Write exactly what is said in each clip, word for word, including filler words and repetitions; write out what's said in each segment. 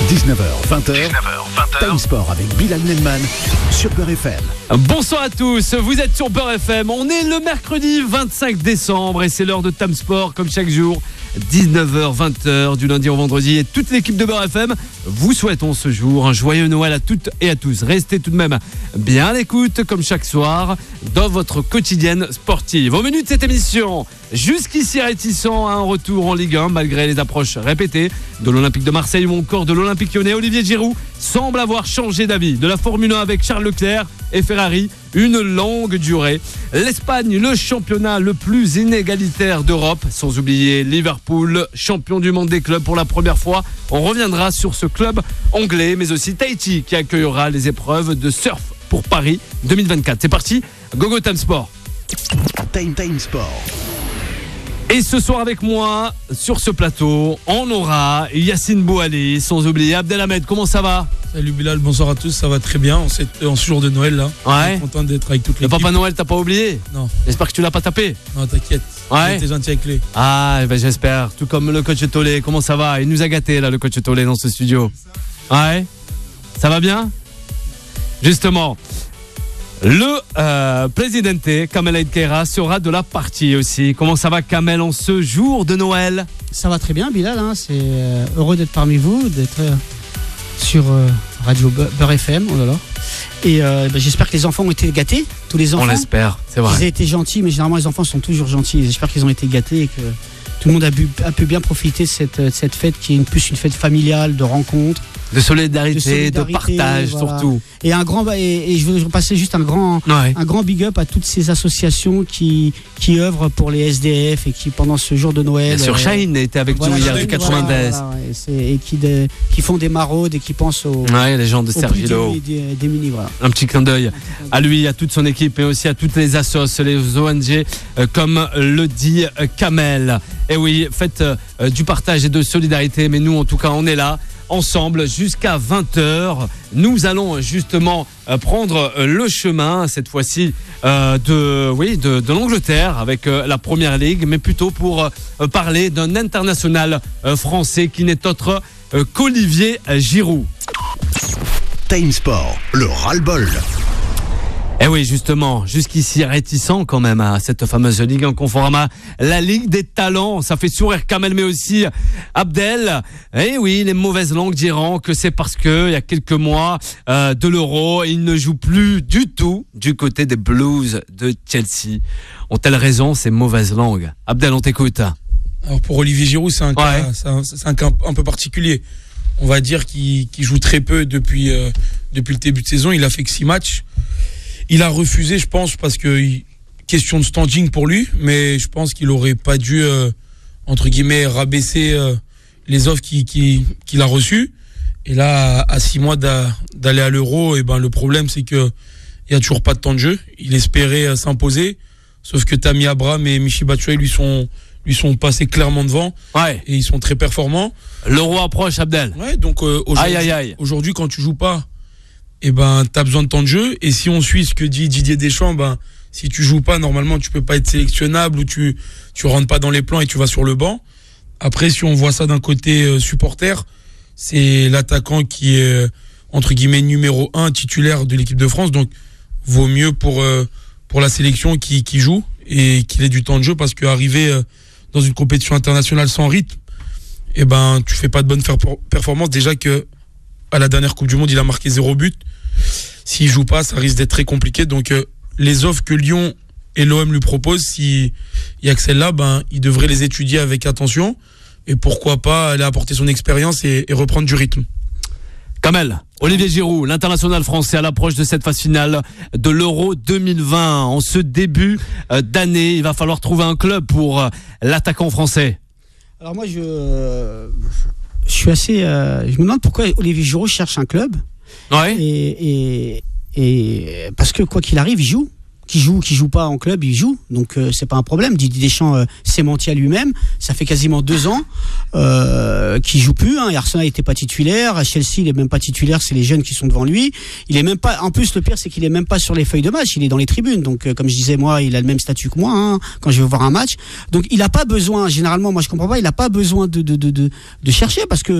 dix-neuf heures vingt, Time Sport avec Bilal Nelman sur Beurre F M. Bonsoir à tous, vous êtes sur Beurre F M. On est le mercredi vingt-cinq décembre et c'est l'heure de Time Sport comme chaque jour. dix-neuf heures vingt du lundi au vendredi et toute l'équipe de Beurre F M vous souhaitons ce jour un joyeux Noël à toutes et à tous. Restez tout de même bien à l'écoute comme chaque soir dans votre quotidienne sportive. Au menu de cette émission, jusqu'ici réticent à un retour en Ligue un malgré les approches répétées de l'Olympique de Marseille ou encore de l'Olympique Lyonnais, Olivier Giroud semble avoir changé d'avis. De la Formule un avec Charles Leclerc et Ferrari, une longue durée. L'Espagne, le championnat le plus inégalitaire d'Europe, sans oublier Liverpool, champion du monde des clubs pour la première fois. On reviendra sur ce club anglais, mais aussi Tahiti qui accueillera les épreuves de surf pour Paris deux mille vingt-quatre. C'est parti, go go Time Sport. Time Time Sport. Et ce soir avec moi, sur ce plateau, on aura Yacine Bouali, sans oublier Abdelhamed. Comment ça va ? Salut Bilal, bonsoir à tous, ça va très bien en, cette, en ce jour de Noël là. Ouais. Je suis content d'être avec toute Le l'équipe. Papa Noël, t'as pas oublié ? Non. J'espère que tu l'as pas tapé. Non, t'inquiète. Ouais. T'es gentil avec lui. Ah, ben j'espère. Tout comme le coach Tolé. Comment ça va ? Il nous a gâtés là, le coach Tolé dans ce studio. Ouais. Ça va bien ? Justement. Le euh, Presidente, Kamel Aïd Keïra, sera de la partie aussi. Comment ça va, Kamel, en ce jour de Noël ? Ça va très bien, Bilal. Hein, c'est euh, heureux d'être parmi vous, d'être euh, sur euh, Radio Beurre F M. Oh là là. Et euh, bah, j'espère que les enfants ont été gâtés, tous les enfants. On l'espère, c'est Ils ont vrai. été gentils, mais généralement les enfants sont toujours gentils. J'espère qu'ils ont été gâtés et que tout le monde a, bu, a pu bien profiter de cette, de cette fête qui est une, plus une fête familiale, de rencontres. De solidarité, de, solidarité, partage voilà. surtout. Et un grand et, et je veux passer juste un grand Ouais. un grand big up à toutes ces associations qui qui œuvrent pour les S D F et qui pendant ce jour de Noël. Bien sûr, euh, Shaheen était avec voilà, nous hier Shaheen, du quatre-vingt-dix. voilà, voilà, ouais, c'est- et qui de- qui font des maraudes et qui pensent aux, Ouais, les gens de aux plus Sergilo. démunis, des- démunis, voilà. Un petit clin d'œil à lui, à toute son équipe, mais aussi à toutes les assos, les O N G, euh, comme le dit euh, Kamel. Et oui, faites euh, du partage et de solidarité, mais nous, en tout cas, on est là, ensemble, jusqu'à vingt heures. Nous allons justement euh, prendre euh, le chemin, cette fois-ci, euh, de, oui, de, de l'Angleterre, avec euh, la Première Ligue, mais plutôt pour euh, parler d'un international euh, français qui n'est autre euh, qu'Olivier Giroud. Time Sport, le ras-le-bol. Eh oui, justement, jusqu'ici réticent quand même à cette fameuse Ligue un Conforama, la Ligue des talents. Ça fait sourire Kamel, mais aussi Abdel. Eh oui, les mauvaises langues diront que c'est parce que il y a quelques mois euh, de l'Euro, il ne joue plus du tout du côté des Blues de Chelsea. Ont-elles raison ces mauvaises langues ? Abdel, on t'écoute. Alors pour Olivier Giroud, c'est un, Ouais. cas, c'est un, c'est un cas un peu particulier. On va dire qu'il, qu'il joue très peu depuis, euh, depuis le début de saison. Il a fait que six matchs. Il a refusé, je pense, parce que il- question de standing pour lui, mais je pense qu'il aurait pas dû, euh, entre guillemets, rabaisser euh, les offres qu'il, qu'il, qu'il a reçues. Et là, à, à six mois d'a- d'aller à l'Euro, et ben le problème c'est que il y a toujours pas de temps de jeu. Il espérait euh, s'imposer, sauf que Tammy Abraham et Michy Batshuayi lui sont lui sont passés clairement devant Ouais. et ils sont très performants. L'Euro approche, Abdel. Ouais, donc euh, aujourd'hui, Aïe, aïe, aïe. aujourd'hui, quand tu joues pas, eh ben, t'as besoin de temps de jeu. Et si on suit ce que dit Didier Deschamps, ben, si tu joues pas, normalement, tu peux pas être sélectionnable ou tu, tu rentres pas dans les plans et tu vas sur le banc. Après, si on voit ça d'un côté euh, supporter, c'est l'attaquant qui est, euh, entre guillemets, numéro un titulaire de l'équipe de France. Donc, vaut mieux pour, euh, pour la sélection qui, qui joue et qu'il ait du temps de jeu parce qu'arriver euh, dans une compétition internationale sans rythme, eh ben, tu fais pas de bonnes fer- performances. Déjà que, à la dernière Coupe du Monde, il a marqué zéro but. S'il joue pas, ça risque d'être très compliqué. Donc, euh, les offres que Lyon et l'O M lui proposent, s'il y a que celle-là, ben, il devrait les étudier avec attention. Et pourquoi pas aller apporter son expérience et, et reprendre du rythme. Kamel, Olivier Giroud, l'international français à l'approche de cette phase finale de l'Euro deux mille vingt. En ce début euh, d'année, il va falloir trouver un club pour euh, l'attaquant français. Alors moi, je, euh, je suis assez. Euh, je me demande pourquoi Olivier Giroud cherche un club. Ouais. Et, et, et parce que quoi qu'il arrive, il joue. Qui joue, qui joue pas en club, il joue. Donc euh, c'est pas un problème. Didier Deschamps euh, s'est menti à lui-même. Ça fait quasiment deux ans euh, qu'il joue plus. Hein. Et Arsenal n'était pas titulaire. À Chelsea, il est même pas titulaire. C'est les jeunes qui sont devant lui. Il est même pas. En plus, le pire, c'est qu'il est même pas sur les feuilles de match. Il est dans les tribunes. Donc, euh, comme je disais, moi, il a le même statut que moi hein, quand je vais voir un match. Donc, il a pas besoin. Généralement, moi, je comprends pas. Il a pas besoin de de de de, de chercher parce que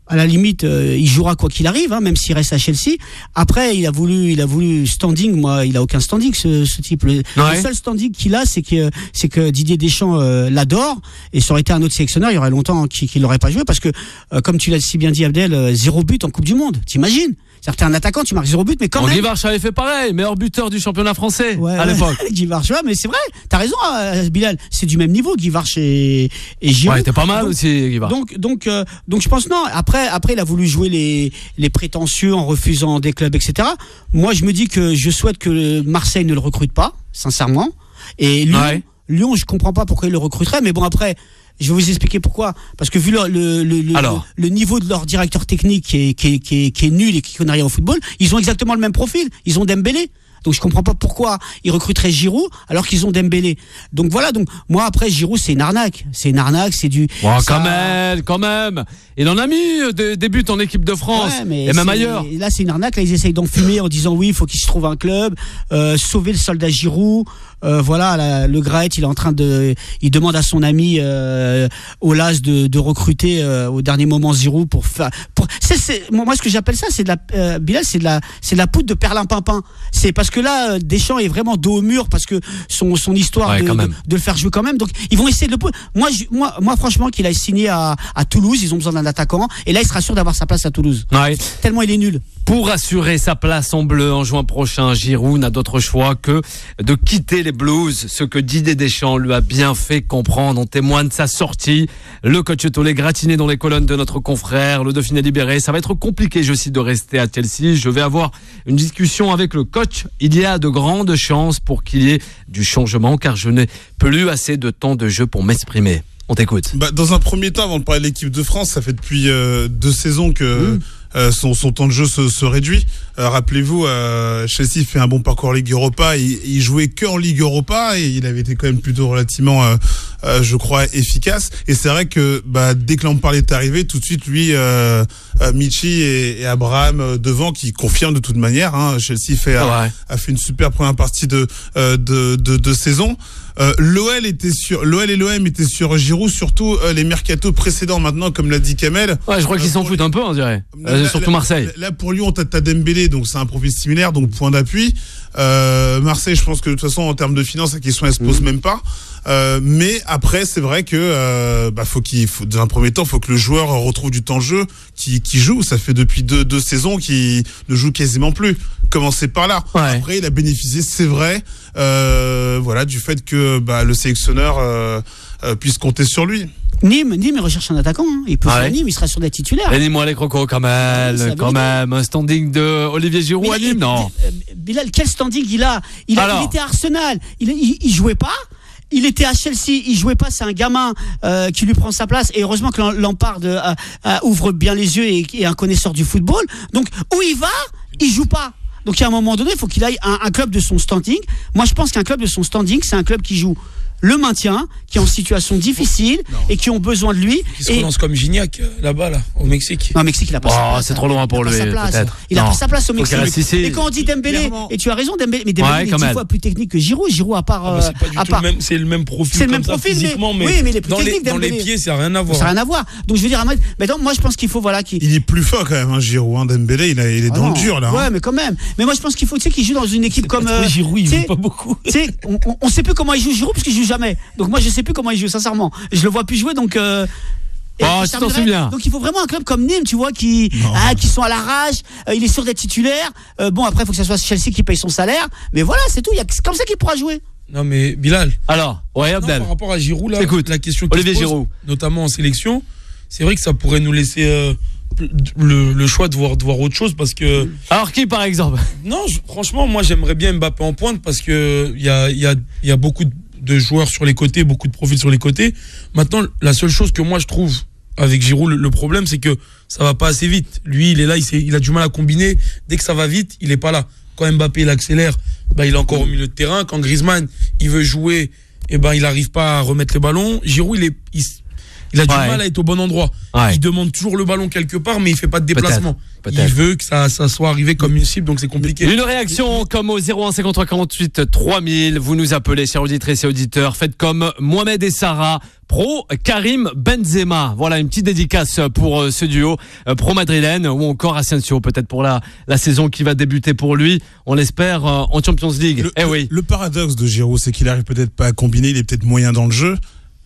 À la limite, euh, il jouera quoi qu'il arrive, hein, même s'il reste à Chelsea. Après, il a voulu, il a voulu standing. Moi, il a aucun standing, ce, ce type. Le, ouais. le seul standing qu'il a, c'est que, c'est que Didier Deschamps euh, l'adore. Et ça aurait été un autre sélectionneur, il y aurait longtemps qu'il, qu'il l'aurait pas joué, parce que, euh, comme tu l'as si bien dit, Abdel, euh, zéro but en Coupe du Monde. T'imagines? C'est-à-dire que t'es un attaquant, tu marques zéro but, mais quand bon, même. Guy Varche avait fait pareil, meilleur buteur du championnat français ouais, à ouais. l'époque. Guy Varche, ouais, mais c'est vrai, t'as raison, euh, Bilal, c'est du même niveau, Guy Varche et, et Giroud. Ouais, t'es pas mal donc, aussi, Guy Varche. Donc, donc, euh, donc, je pense non. Après, après, il a voulu jouer les, les prétentieux en refusant des clubs, et cetera. Moi, je me dis que je souhaite que Marseille ne le recrute pas, sincèrement. Et Lyon, ouais. Lyon, je comprends pas pourquoi il le recruterait, mais bon, après. Je vais vous expliquer pourquoi. Parce que vu le, le, le, le, le niveau de leur directeur technique qui est, qui est, qui est, qui est nul et qui connaît rien au football, ils ont exactement le même profil. Ils ont Dembélé. Donc je comprends pas pourquoi ils recruteraient Giroud alors qu'ils ont Dembélé. Donc voilà, donc moi après Giroud c'est une arnaque, c'est une arnaque, c'est du oh, ça... quand même, quand même. Il en a mis des, des buts en équipe de France ouais, et même ailleurs. Là c'est une arnaque, là ils essayent d'enfumer en disant oui, il faut qu'il se trouve un club, euh, sauver le soldat Giroud. Euh, voilà, la, le Graët, il est en train de, il demande à son ami euh, Aulas de, de recruter euh, au dernier moment Giroud pour faire. Pour, c'est, c'est, moi, ce que j'appelle ça, c'est de la, euh, Bilal, c'est de la, c'est de la poudre de perlimpinpin. C'est parce que là, Deschamps est vraiment dos au mur parce que son, son histoire ouais, de, de, de le faire jouer quand même. Donc, ils vont essayer de le. Moi, je, moi, moi, franchement, qu'il a signé à, à Toulouse, ils ont besoin d'un attaquant, et là, il sera sûr d'avoir sa place à Toulouse. Ouais. Tellement il est nul. Pour assurer sa place en bleu en juin prochain, Giroud n'a d'autre choix que de quitter les Blues, ce que Didier Deschamps lui a bien fait comprendre. On témoigne de sa sortie. Le coach Tolé gratiné dans les colonnes de notre confrère, le Dauphiné libéré. Ça va être compliqué, je cite, de rester à Chelsea. Je vais avoir une discussion avec le coach. Il y a de grandes chances pour qu'il y ait du changement, car je n'ai plus assez de temps de jeu pour m'exprimer. On t'écoute. Bah, dans un premier temps, avant de parler de l'équipe de France, ça fait depuis euh, deux saisons que mmh. euh, son, son temps de jeu se, se réduit. Euh, rappelez-vous, euh, Chelsea fait un bon parcours en Ligue Europa. Il, il jouait que en Ligue Europa et il avait été quand même plutôt relativement, euh, euh, je crois, efficace. Et c'est vrai que bah, dès que Lampard est arrivé, tout de suite, lui, euh, euh, Michi et, et Abraham euh, devant, qui confirment de toute manière. Hein, Chelsea fait, ah ouais. a, a fait une super première partie de, euh, de, de, de saison. Euh, L'O L était sur, l'O L et l'O M étaient sur Giroud, surtout euh, les mercatos précédents maintenant, comme l'a dit Kamel. Ouais, je crois qu'ils euh, s'en foutent un peu, on dirait. Euh, là, surtout Marseille. Là, là pour Lyon, t'as, t'as Dembélé, donc c'est un profil similaire, donc point d'appui. Euh, Marseille, je pense que de toute façon, en termes de finances, la question elle se pose mmh. même pas. Euh, mais après, c'est vrai que euh, bah, faut qu'il, faut, dans un premier temps, faut que le joueur retrouve du temps de jeu, qui, qui joue. Ça fait depuis deux, deux saisons qu'il ne joue quasiment plus. Commencer par là. Ouais. Après, il a bénéficié, c'est vrai, euh, voilà, du fait que bah, le sélectionneur euh, euh, puisse compter sur lui. Nîmes, Nîmes, il recherche un attaquant. Hein. Il peut ouais. faire Nîmes, il sera sûr d'être titulaire. Et dis-moi les crocos, quand même, oui, quand même. Un standing de Olivier Giroud à Nîmes, non. Bilal, quel standing il a il, a, il était à Arsenal, il, il, il jouait pas. Il était à Chelsea, il jouait pas, c'est un gamin euh, qui lui prend sa place. Et heureusement que Lampard euh, euh, ouvre bien les yeux et est un connaisseur du football. Donc, où il va, il joue pas. Donc, à un moment donné, il faut qu'il aille à un, un club de son standing. Moi, je pense qu'un club de son standing, c'est un club qui joue le maintien, qui est en situation difficile non. et qui ont besoin de lui. Il se relance comme Gignac là-bas, là, au Mexique. Non, au Mexique, il a pas oh, sa place. C'est trop loin pour lui, peut-être. Il a pas sa place au Mexique. Ici, et quand on dit Dembélé, clairement. Et tu as raison, Dembélé, mais Dembélé ouais, est dix fois plus technique que Giroud. Giroud, à part. Ah bah c'est pas du tout part... le même, c'est le même profil. C'est le même profil, ça, physiquement, mais, mais, oui, mais il est plus dans, technique, les, dans les pieds, ça n'a rien à voir. Ça n'a rien à voir. Donc je veux dire, mais donc, moi, je pense qu'il faut, voilà. Il est plus fort quand même, hein, Giroud. Hein, Dembélé, il est dans le dur, là. Ouais, mais quand même. Mais moi, je pense qu'il faut, tu sais, qu'il joue dans une équipe comme. Giroud, il joue pas beaucoup. Tu sais, on sait plus comment il joue Giroud parce qu'il joue jamais. Donc moi, je sais plus comment il joue, sincèrement. Je le vois plus jouer, donc. Euh, oh, tu t'en souviens. Donc il faut vraiment un club comme Nîmes, tu vois, qui, ah, qui sont à la rage. Euh, il est sûr d'être titulaire. Euh, bon, après, il faut que ça soit Chelsea qui paye son salaire. Mais voilà, c'est tout. Il y a comme ça qu'il pourra jouer. Non, mais Bilal. Alors, ouais, Abdel. Par rapport à Giroud, là, écoute, la question Olivier qui se pose, Giroud, notamment en sélection, c'est vrai que ça pourrait nous laisser euh, le, le choix de voir, de voir autre chose parce que. Alors qui, par exemple? Non, je, franchement, moi, j'aimerais bien Mbappé en pointe parce que il y a, il y a, il y a beaucoup de de joueurs sur les côtés, beaucoup de profils sur les côtés. Maintenant, la seule chose que moi je trouve avec Giroud, le, le problème, c'est que ça va pas assez vite. Lui, il est là, il, il a du mal à combiner. Dès que ça va vite, il est pas là. Quand Mbappé il accélère, bah, il est encore au milieu de terrain. Quand Griezmann il veut jouer, et ben il arrive pas à remettre les ballons. Giroud, il est, il, Il a du Ouais. mal à être au bon endroit. Ouais. Il demande toujours le ballon quelque part, mais il fait pas de déplacement. Peut-être, peut-être. Il veut que ça, ça soit arrivé comme une cible, donc c'est compliqué. Une réaction comme au zéro un cinquante-trois quarante-huit trois mille. Vous nous appelez, chers auditrices et auditeurs. Faites comme Mohamed et Sarah. Pro Karim Benzema. Voilà une petite dédicace pour euh, ce duo euh, pro madrilène, ou encore Asensio peut-être pour la, la saison qui va débuter pour lui. On l'espère euh, en Champions League. Le, eh le- oui. le paradoxe de Giroud, c'est qu'il arrive peut-être pas à combiner, il est peut-être moyen dans le jeu.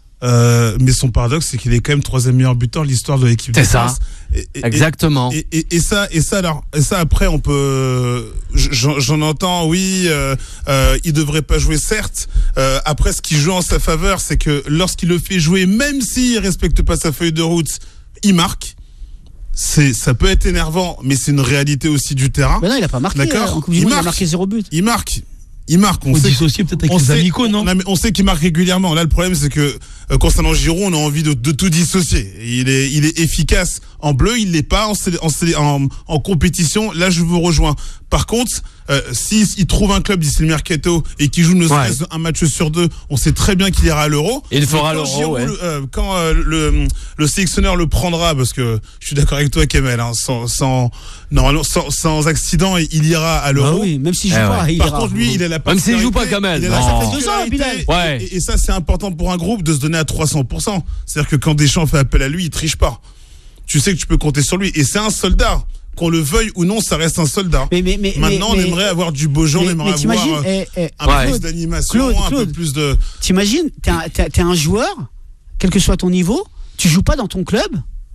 Euh, mais son paradoxe, c'est qu'il est quand même troisième meilleur buteur de l'histoire de l'équipe de C'est ça. France. Et- et- Exactement. Et, et, et ça, et ça, alors, et ça après, on peut. J'en, j'en entends, oui, euh, euh, il devrait pas jouer, certes. Euh, après, ce qui joue en sa faveur, c'est que lorsqu'il le fait jouer, même s'il respecte pas sa feuille de route, il marque. C'est, ça peut être énervant, mais c'est une réalité aussi du terrain. Mais non, il a pas marqué. D'accord. euh, En Coupe du Il Monde, il a marque. marqué zéro but. Il marque. Il marque. On On sait dissocier peut-être avec on les sait- amicaux, non? mais on sait qu'il marque régulièrement. Là, le problème, c'est que euh, concernant Giroud, on a envie de, de tout dissocier. Il est, il est efficace en bleu, il l'est pas en, sé- en, sé- en, en compétition. Là, je vous rejoins. Par contre, euh, s'il il trouve un club d'ici le mercato et qui joue ne serait-ce un match sur deux, on sait très bien qu'il ira à l'Euro. Il fera Mais quand l'Euro, Giroud, ouais. le- euh, quand euh, le, le sélectionneur le prendra, parce que je suis d'accord avec toi, Kamel, hein, sans, sans, normalement, sans, sans accident, il ira à Ah l'Euro. oui, même s'il joue Eh pas, ouais. il Par ira. contre, lui, il a la Même s'il joue pas, particularité- Kamel. il a la Non. Ça fait deux ans, particularité- Bilal. Ouais. Et, et ça, c'est important pour un groupe de se donner à trois cents pour cent. C'est-à-dire que quand Deschamps fait appel à lui, il triche pas. Tu sais que tu peux compter sur lui. Et c'est un soldat. Qu'on le veuille ou non, ça reste un soldat. Mais, mais, mais, Maintenant, mais- on aimerait avoir du beau genre, on mais- aimerait mais t'imagines, avoir euh, eh, eh, un peu Ouais. plus d'animation, Claude, un peu Claude. plus de. T'imagines, t'es un, t'es- t'es un joueur, quel que soit ton niveau, tu joues pas dans ton club,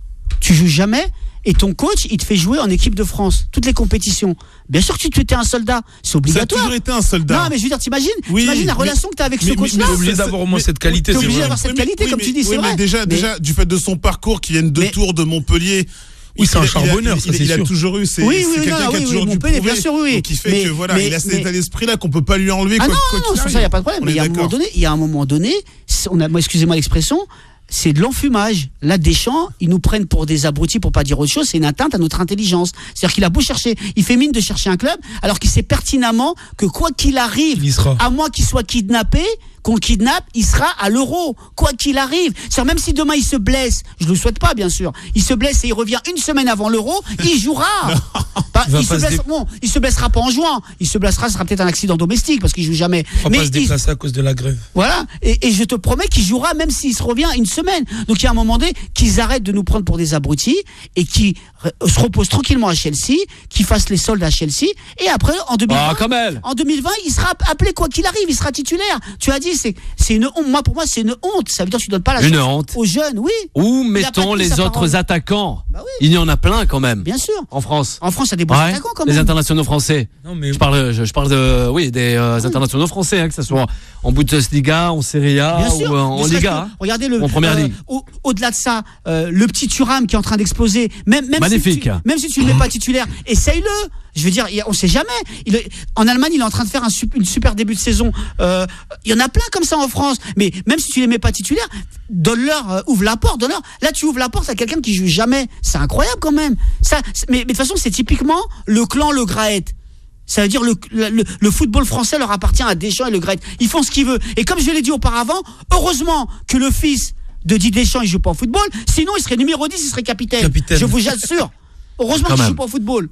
tu joues jamais, et ton coach, il te fait jouer en équipe de France, toutes les compétitions. Bien sûr que tu étais un soldat, c'est Ça a obligatoire. toujours été un soldat. Non, mais je veux dire, t'imagines, Oui, t'imagines la mais- relation que t'as avec mais- ce coach-là. mais- T'es obligé ça, d'avoir au moins mais- cette qualité, t'es c'est obligé vrai. d'avoir cette Oui, qualité, mais- comme oui, tu dis, mais- c'est oui, vrai. Mais déjà, Mais- déjà, du fait de son parcours qui viennent de Mais- Tours, de Montpellier. Oui, c'est un il a- charbonneur, il a- ça, il a- c'est Il a sûr. toujours eu, c'est Oui, c'est oui, quelqu'un non, qui a oui, toujours oui, dû Montpellier, prouver. bien sûr, oui, oui. Donc il fait Mais- que voilà, mais- il a cet mais- état d'esprit-là qu'on peut pas lui enlever. Ah quoi- non, quoi non, qu'il sur arrive. ça, il n'y a pas de problème. On Mais est il y a un moment d'accord. donné, il y a un moment donné, c'est- on a, moi, excusez-moi l'expression, c'est de l'enfumage. Là, Deschamps, ils nous prennent pour des abrutis, pour pas dire autre chose, c'est une atteinte à notre intelligence. C'est-à-dire qu'il a beau chercher, il fait mine de chercher un club, alors qu'il sait pertinemment que quoi qu'il arrive, Il y sera. à moins qu'il soit kidnappé, qu'on le kidnappe, il sera à l'Euro, quoi qu'il arrive. C'est-à-dire, même si demain il se blesse, je le souhaite pas, bien sûr, il se blesse et il revient une semaine avant l'Euro, il jouera. Pas- Il va il, se pas se blesse, dé- bon, il se blessera pas en jouant, il se blessera, ce sera peut-être un accident domestique parce qu'il joue jamais. On va Mais pas se il- déplacer à cause de la grève. voilà, et, et je te promets qu'il jouera même s'il se revient une semaine. Donc il y a un moment donné qu'ils arrêtent de nous prendre pour des abrutis et qui re- se reposent tranquillement à Chelsea, qu'ils fassent les soldes à Chelsea, et après en deux mille vingt, Ah, Kamel. en deux mille vingt, il sera appelé quoi qu'il arrive, il sera titulaire. Tu as dit, c'est c'est une honte. Moi pour moi c'est une honte. Ça veut dire que tu donnes pas la Une chance honte. aux jeunes, oui, Où Il a pas mettons dit les sa autres parole. attaquants? Bah oui. Il y en a plein quand même. bien sûr. En France. En France, il y a des bons Ouais, attaquants quand les même. internationaux français. Non, mais Je parle, je, je parle de, oui, des euh, internationaux français, hein, que ce soit en Bundesliga, en Serie A Bien ou sûr. euh, en Ne serait-ce Liga. que- hein. Regardez le. En première ligue. au- Au-delà de ça, euh, le petit Thuram qui est en train d'exploser. Même, même Magnifique. Si tu, même si tu ne le mets pas titulaire, essaye-le. Je veux dire, il y a- on sait jamais. Il est- en Allemagne, il est en train de faire un sup- une super début de saison. Euh, Il y en a plein comme ça en France. Mais même si tu les mets pas titulaires, donne-leur, euh, ouvre la porte, donne-leur. Là, tu ouvres la porte à quelqu'un qui joue jamais. C'est incroyable quand même. Ça, c'est- mais, mais de toute façon, c'est typiquement le clan Le Graët. Ça veut dire le, le, le football français leur appartient à Deschamps et Le Graët. Ils font ce qu'ils veulent. Et comme je l'ai dit auparavant, heureusement que le fils de Didier Deschamps il joue pas au football. Sinon, il serait numéro dix, il serait capitaine. Capitaine. Je vous assure. Heureusement Quand qu'il même. joue pas au football.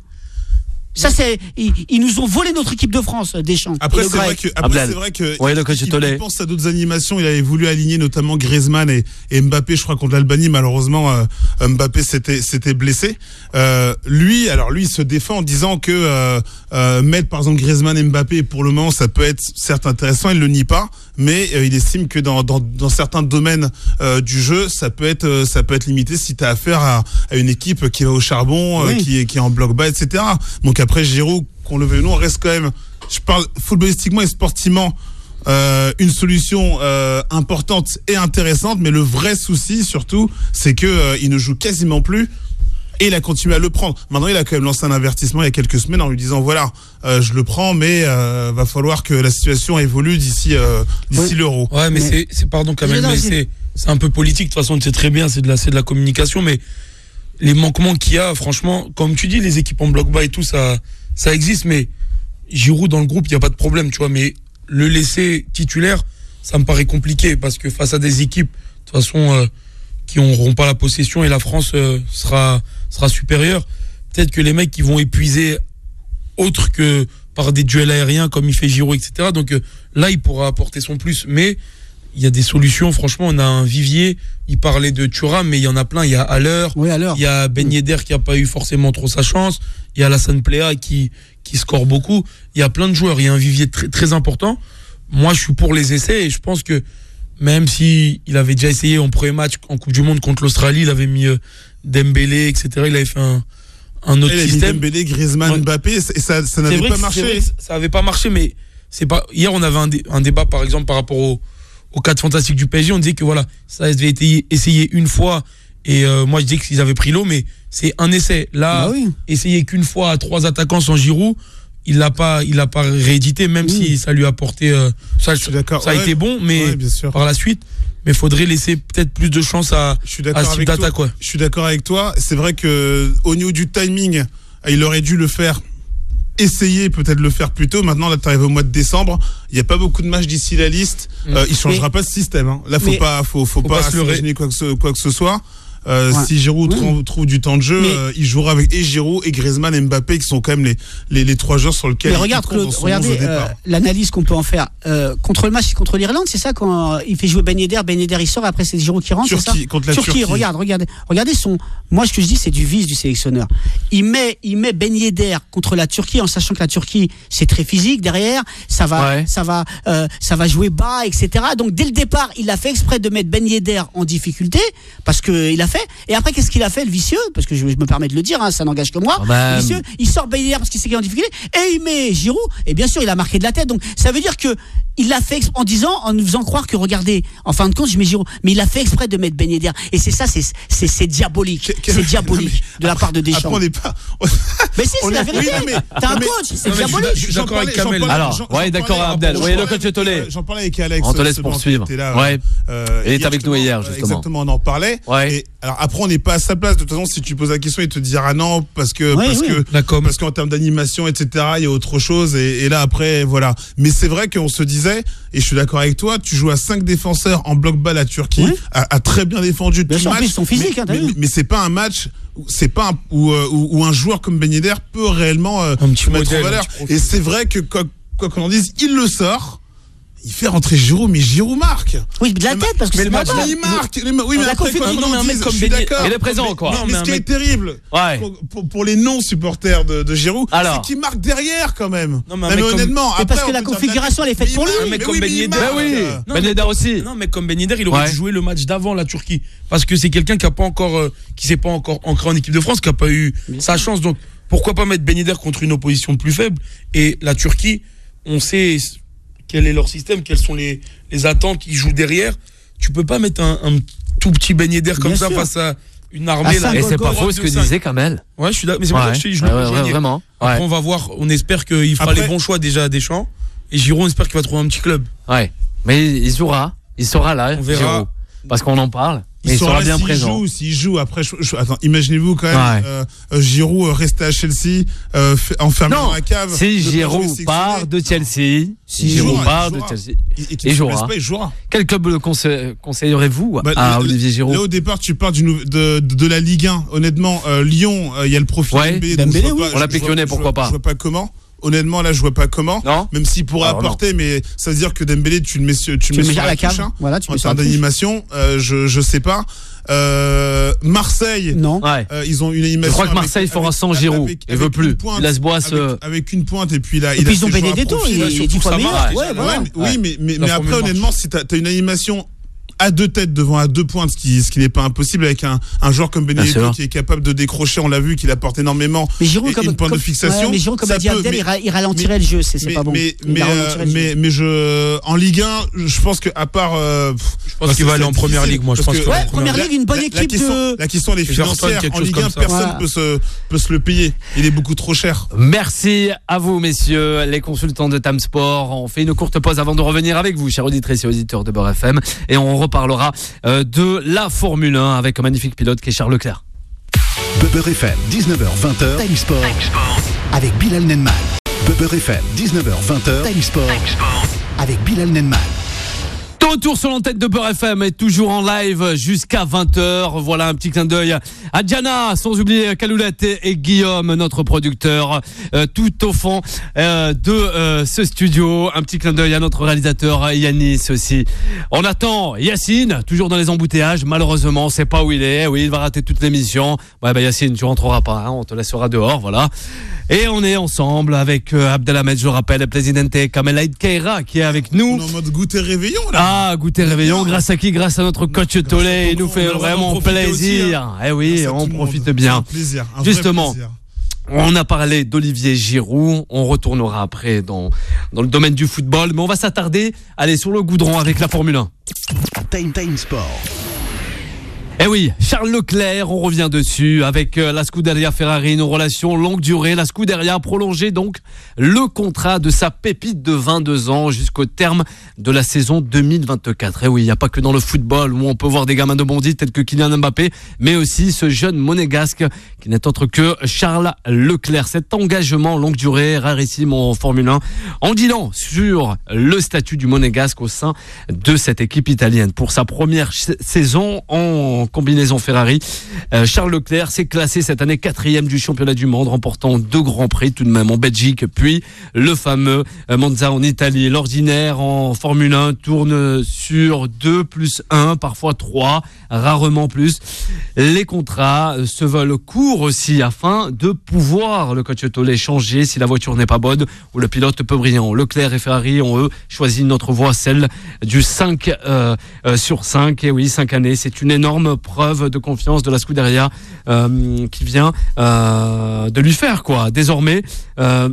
Ça, c'est, ils, ils nous ont volé notre équipe de France, Deschamps. et Après, Le c'est vrai Graët. que, après, Abdel. c'est vrai que, Ouais, le coach il, Tollet. il pense à d'autres animations. Il avait voulu aligner notamment Griezmann et, et Mbappé, je crois, contre l'Albanie. Malheureusement, euh, Mbappé s'était, s'était blessé. Euh, lui, alors lui, il se défend en disant que, euh, euh, mettre, par exemple, Griezmann et Mbappé, pour le moment, ça peut être certes intéressant. Il le nie pas, mais euh, il estime que dans, dans, dans certains domaines, euh, du jeu, ça peut être, euh, ça peut être limité si t'as affaire à, à une équipe qui va au charbon, euh, Oui. qui est, qui est en bloc bas, et cetera. Donc après, Giroud, qu'on le veuille ou non, reste quand même, je parle footballistiquement et sportivement, euh, une solution euh, importante et intéressante, mais le vrai souci surtout, c'est que euh, il ne joue quasiment plus et il a continué à le prendre. Maintenant, il a quand même lancé un avertissement il y a quelques semaines en lui disant voilà, euh, je le prends, mais euh, va falloir que la situation évolue d'ici euh, d'ici Oui. l'Euro. Ouais, mais, Mais- c'est, c'est pardon Kamel, Non, mais c'est- c'est, c'est un peu politique. De toute façon, tu sais très bien, c'est de la, c'est de la communication, mais les manquements qu'il y a, franchement, comme tu dis, les équipes en bloc bas et tout, ça, ça existe, mais Giroud dans le groupe, il n'y a pas de problème, tu vois, mais le laisser titulaire, ça me paraît compliqué parce que face à des équipes, de toute façon, euh, qui n'auront pas la possession et la France euh, sera, sera supérieure. Peut-être que les mecs qui vont épuiser autre que par des duels aériens comme il fait Giroud, et cetera. Donc euh, là, il pourra apporter son plus. Mais il y a des solutions. Franchement, on a un vivier. Il parlait de Thuram, mais il y en a plein. Il y a Haller, Oui, à l'heure. il y a Ben Yedder qui n'a pas eu forcément trop sa chance. Il y a Alassane Plea qui, qui score beaucoup. Il y a plein de joueurs. Il y a un vivier très, très important. Moi, je suis pour les essais et je pense que même si il avait déjà essayé en premier match en Coupe du Monde contre l'Australie, il avait mis euh, Dembélé, et cetera. Il avait fait un, un autre Il a mis système. Dembélé, Griezmann, Ouais. Mbappé, et ça, ça C'est n'avait vrai pas que- c'est vrai marché. que ça avait pas marché, mais c'est pas. Hier, on avait un, dé- un débat, par exemple, par rapport au, au quatre fantastique du P S G. On disait que voilà, ça devait être essayé une fois. Et euh, moi, je dis qu'ils avaient pris l'eau, mais c'est un essai. Là, Bah oui. essayer qu'une fois à trois attaquants sans Giroud, il l'a pas, il l'a pas réédité, même Oui. si ça lui a apporté. Euh, ça, Je suis d'accord. ça a Ouais. été bon, mais Ouais, bien sûr. par la suite, mais faudrait laisser peut-être plus de chance à, Je suis à d'accord ce type avec toi. d'attaque, ouais. Je suis d'accord avec toi. C'est vrai que au niveau du timing, il aurait dû le faire. Essayer peut-être le faire plus tôt. Maintenant, là, t'arrives au mois de décembre. Il n'y a pas beaucoup de matchs d'ici la liste. Mm. Euh, il changera Mais- pas de système. Hein. Là, faut mais- pas, faut, faut, Faut pas, pas se leurrer. s'imaginer quoi que ce, quoi que ce soit. Euh, Ouais. Si Giroud Oui. trouve, trouve du temps de jeu, Mais- euh, il jouera avec et Giroud et Griezmann et Mbappé qui sont quand même les, les, les trois joueurs sur lesquels Mais il regarde, compte dans Claude, son regardez onze au euh, départ. l'analyse qu'on peut en faire. Euh, contre le match contre l'Irlande, c'est ça quand euh, il fait jouer Ben Yedder, Ben Yedder il sort, après c'est Giroud qui rentre, c'est ça Turquie, contre la Turquie. regarde, regardez, regardez son. Moi, ce que je dis, c'est du vice du sélectionneur. Il met, il met Ben Yedder contre la Turquie en sachant que la Turquie c'est très physique derrière, ça va, Ouais. ça va, euh, ça va jouer bas, et cetera. Donc dès le départ, il a fait exprès de mettre Ben Yedder en difficulté parce que il a fait. Et après, qu'est-ce qu'il a fait, le vicieux? Parce que je, je me permets de le dire, hein, ça n'engage que moi. Quand même. Le vicieux, il sort Ben Yedder parce qu'il sait qu'il est en difficulté et il met Giroud. Et bien sûr, il a marqué de la tête. Donc ça veut dire que il l'a fait exp- en disant, en nous faisant croire que regardez, en fin de compte, je mets Giroud. Mais il a fait exprès de mettre Ben Yedder. Et c'est ça, c'est c'est c'est diabolique. Que- que- C'est diabolique Non, mais de la part de Après, Deschamps. on n'est pas. Mais si, on c'est la est- vérité. oui, non, mais- T'as un non, mais- coach, c'est non, mais je suis diabolique. Je suis J'en d'accord avec parlais- j'en Kamel. parlais- Alors, j'en- ouais, j'en d'accord, parlais- Abdel. j'en Oui, le parlais coach avec, Tollet. euh, J'en parlais avec Alex. On te laisse ce matin, poursuivre. qui était là, Ouais. euh, Il était hier, avec nous justement, hier, euh, justement. Exactement, on en parlait. Ouais. Et alors après, on n'est pas à sa place. De toute façon, si tu poses la question, il te dira non parce que Ouais, parce oui. que La com. parce qu'en termes d'animation, et cetera, il y a autre chose. Et, et là, après, voilà. Mais c'est vrai qu'on se disait, et je suis d'accord avec toi, tu joues à cinq défenseurs en bloc bas la Turquie, Oui. a, a très bien défendu tout Bien le sûr, en match. plus, ils sont physiques, mais, hein, t'as mais, vu. mais- mais c'est pas un match. où- C'est pas un, où, euh, où, où un joueur comme Ben Yedder peut réellement euh, Un petit se mettre modèle, en valeur. un petit profil. Et c'est vrai que quoi quoi qu'on en dise, il le sort. Il fait rentrer Giroud, mais Giroud marque. Oui, de la Mais tête, parce que mais c'est le pas match, mal. Il marque. Les- Oui, mais la après, quoi confiance- qu'on non, mais en un mec dise, comme je suis Ben Yedder, d'accord. il est présent, quoi. Mais, Non, mais mais ce un qui est mec- terrible Ouais. pour, pour- pour les non-supporters de, de Giroud, Alors. c'est qu'il marque derrière quand même. Non, mais un mais mec comme- honnêtement, Mais après, parce que on la peut dire configuration, de la- elle est faite mais pour il lui. marque, Un mec mais comme oui, Ben mais il Yedder. marque. Ben oui. Non, Ben mais- Yedder aussi. Non, mais comme Ben Yedder, il aurait Ouais. dû jouer le match d'avant la Turquie. Parce que c'est quelqu'un qui a pas encore, euh, qui s'est pas encore ancré en équipe de France, qui a pas eu sa chance. Donc, pourquoi pas mettre Ben Yedder contre une opposition plus faible? Et la Turquie, on sait quel est leur système, quelles sont les, les attentes, ils jouent derrière. Tu peux pas mettre un, un tout petit Ben Yedder comme Bien ça sûr. face à une armée. À là. cinq Et c'est goal, pas goal, faux ce que de cinq. disait Kamel. Ouais, je suis d'accord. Mais c'est pour ça que je te dis, je le Ouais, ouais, rejoins. vraiment. Après, Ouais. on va voir, on espère qu'il fera Après- les bons choix déjà à Deschamps. Et Giroud, on espère qu'il va trouver un petit club. Ouais. Mais il jouera. Il sera là, On verra. Giroud. Parce qu'on en parle. Mais il sera sera là bien s'il présent. joue, s'il joue après. je- je- attends, imaginez-vous quand même Ouais. euh, euh, Giroud euh, rester à Chelsea, euh, fait- enfermé Non, dans la cave. si ne pas jouer Giroud sélectionné. part de Chelsea, Si Giroud jouera, part il de jouera. Chelsea. Et, et Il qu'il ne jouera. blesse pas, il jouera. Quel club le conseil- conseillerez-vous Bah, à là- Olivier Giroud? Là, au départ, tu pars du nou- de, de, de la Ligue un. Honnêtement, euh, Lyon, euh, il y a le profil Ouais. Dembélé. donc Dembélé, je vois oui. pas- On l'a je vois- péquionné, je vois- pourquoi pas. Je vois pas comment. Honnêtement, là, je vois pas comment. Non. Même s'il pourrait Alors, non. apporter, mais ça veut dire que Dembélé, tu le mets, sur- tu Tu le le mets mets sur à la cave. touche, hein. Voilà, tu En mets sur termes la touche. d'animation, euh, je, je sais pas. Euh, Marseille. Non. Ouais. Euh, ils ont une animation. Je crois que avec- Marseille fera avec- sans avec- Giroud. avec- Il veut avec plus. une pointe, Il laisse Boas, avec, euh, avec une pointe et puis là, Et il puis a ils ont ses joueurs à Benedetto, profil. il là, est surtout dix fois ça meilleur. marche, Ouais, déjà, voilà. Ouais, mais- oui, mais, mais, La mais formule après, marche. honnêtement, si t'as as une animation à deux têtes devant à deux pointes, ce qui, ce qui n'est pas impossible avec un, un joueur comme Benedetto sûr. qui est capable de décrocher, on l'a vu, qu'il apporte énormément. Mais Giroud, et comme, une pointe comme- de fixation. ouais, mais Giroud, comme ça a dit peut, Abdel, mais- il, ra- il ralentirait le jeu, c'est c'est mais, pas bon. mais, Il mais, ralentirait euh, le jeu. mais, mais je, en Ligue un, je pense que à part, euh, pff, Je pense bah, qu'il c'est- va aller c'est en première difficile, ligue, moi. Je parce pense que- qu'il va Ouais, en première ligue, une bonne la, la équipe question, de. la question elle est Everton, financière. quelque En chose Ligue un, comme ça. personne Voilà. peut se, peut se le payer. Il est beaucoup trop cher. Merci à vous, messieurs, les consultants de Tam Sport. On fait une courte pause avant de revenir avec vous, chers auditrices et auditeurs de Beurre F M. Et on reparlera euh, de la Formule un avec un magnifique pilote qui est Charles Leclerc. Beurre F M, dix-neuf heures vingt, Time Sport, avec Bilal Nenman. Beurre F M, dix-neuf heures vingt, Time Sport, avec Bilal Nenman. retour sur l'antenne de Beurre F M et toujours en live jusqu'à vingt heures. Voilà un petit clin d'œil à Diana, sans oublier Kaloulette et, et Guillaume, notre producteur, euh, tout au fond euh, de euh, ce studio. Un petit clin d'œil à notre réalisateur Yanis aussi. On attend Yacine, toujours dans les embouteillages. Malheureusement, on sait pas où il est. Oui, il va rater toute l'émission. Ouais, bah Yacine, tu rentreras pas. Hein, on te laissera dehors, voilà. Et on est ensemble avec euh, Abdelhamed, je le rappelle, Presidente Kamel Aïd Keira qui est avec nous. On est en mode goûter réveillon là. Ah, goûter réveillon, grâce à qui? Grâce à notre coach Tolé, il nous fait vraiment plaisir. Aussi, hein. Eh oui, grâce on profite bien. Un plaisir, un Justement, vrai plaisir. On a parlé d'Olivier Giroud, on retournera après dans, dans le domaine du football, mais on va s'attarder, allez, sur le goudron avec la Formule un. Time Time Sport. Eh oui, Charles Leclerc, on revient dessus avec la Scuderia Ferrari, une relation longue durée. La Scuderia a prolongé donc le contrat de sa pépite de vingt-deux ans jusqu'au terme de la saison deux mille vingt-quatre. Eh oui, il n'y a pas que dans le football où on peut voir des gamins de Bondy tels que Kylian Mbappé, mais aussi ce jeune monégasque qui n'est autre que Charles Leclerc. Cet engagement longue durée, rarissime en Formule un, en dit long sur le statut du monégasque au sein de cette équipe italienne. Pour sa première ch- saison en combinaison Ferrari, euh, Charles Leclerc s'est classé cette année quatrième du championnat du monde, remportant deux grands prix tout de même en Belgique, puis le fameux euh, Monza en Italie. L'ordinaire en Formule un tourne sur deux plus un, parfois trois, rarement plus. Les contrats se veulent courts aussi afin de pouvoir, le coach Tolé, changer si la voiture n'est pas bonne ou le pilote peu brillant. Leclerc et Ferrari ont eux choisi notre voie, celle du cinq euh, euh, sur cinq. Et oui, cinq années, c'est une énorme preuve de confiance de la Scuderia euh, qui vient euh, de lui faire quoi. Désormais, euh,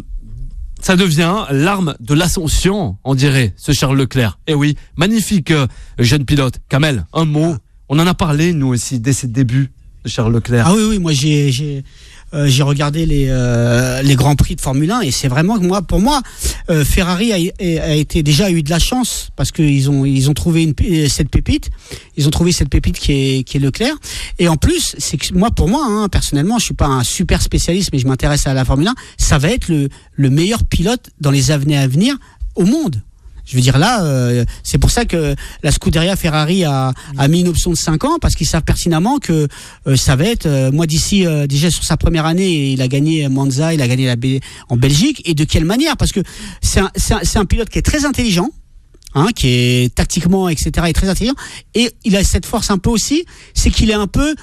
ça devient l'arme de l'ascension, on dirait, ce Charles Leclerc. Et oui, magnifique euh, jeune pilote. Kamel, un mot. On en a parlé nous aussi dès ses débuts de Charles Leclerc. Ah oui, oui, moi j'ai j'ai euh, j'ai regardé les euh, les grands prix de Formule un et c'est vraiment que moi, pour moi, euh, Ferrari a, a été déjà eu de la chance parce qu'ils ont ils ont trouvé une cette pépite, ils ont trouvé cette pépite qui est qui est Leclerc. Et en plus, c'est que moi, pour moi, hein, personnellement, je suis pas un super spécialiste, mais je m'intéresse à la Formule un. Ça va être le le meilleur pilote dans les années à venir au monde. Je veux dire là, euh, c'est pour ça que la Scuderia Ferrari a, a mis une option de cinq ans parce qu'ils savent pertinemment que euh, ça va être, euh, moi d'ici euh, déjà sur sa première année, il a gagné Monza, il a gagné la B- en Belgique et de quelle manière? Parce que c'est un, c'est un, c'est un pilote qui est très intelligent. Hein, qui est tactiquement, et cetera, est très intelligent. Et il a cette force un peu aussi, c'est qu'il est un peu,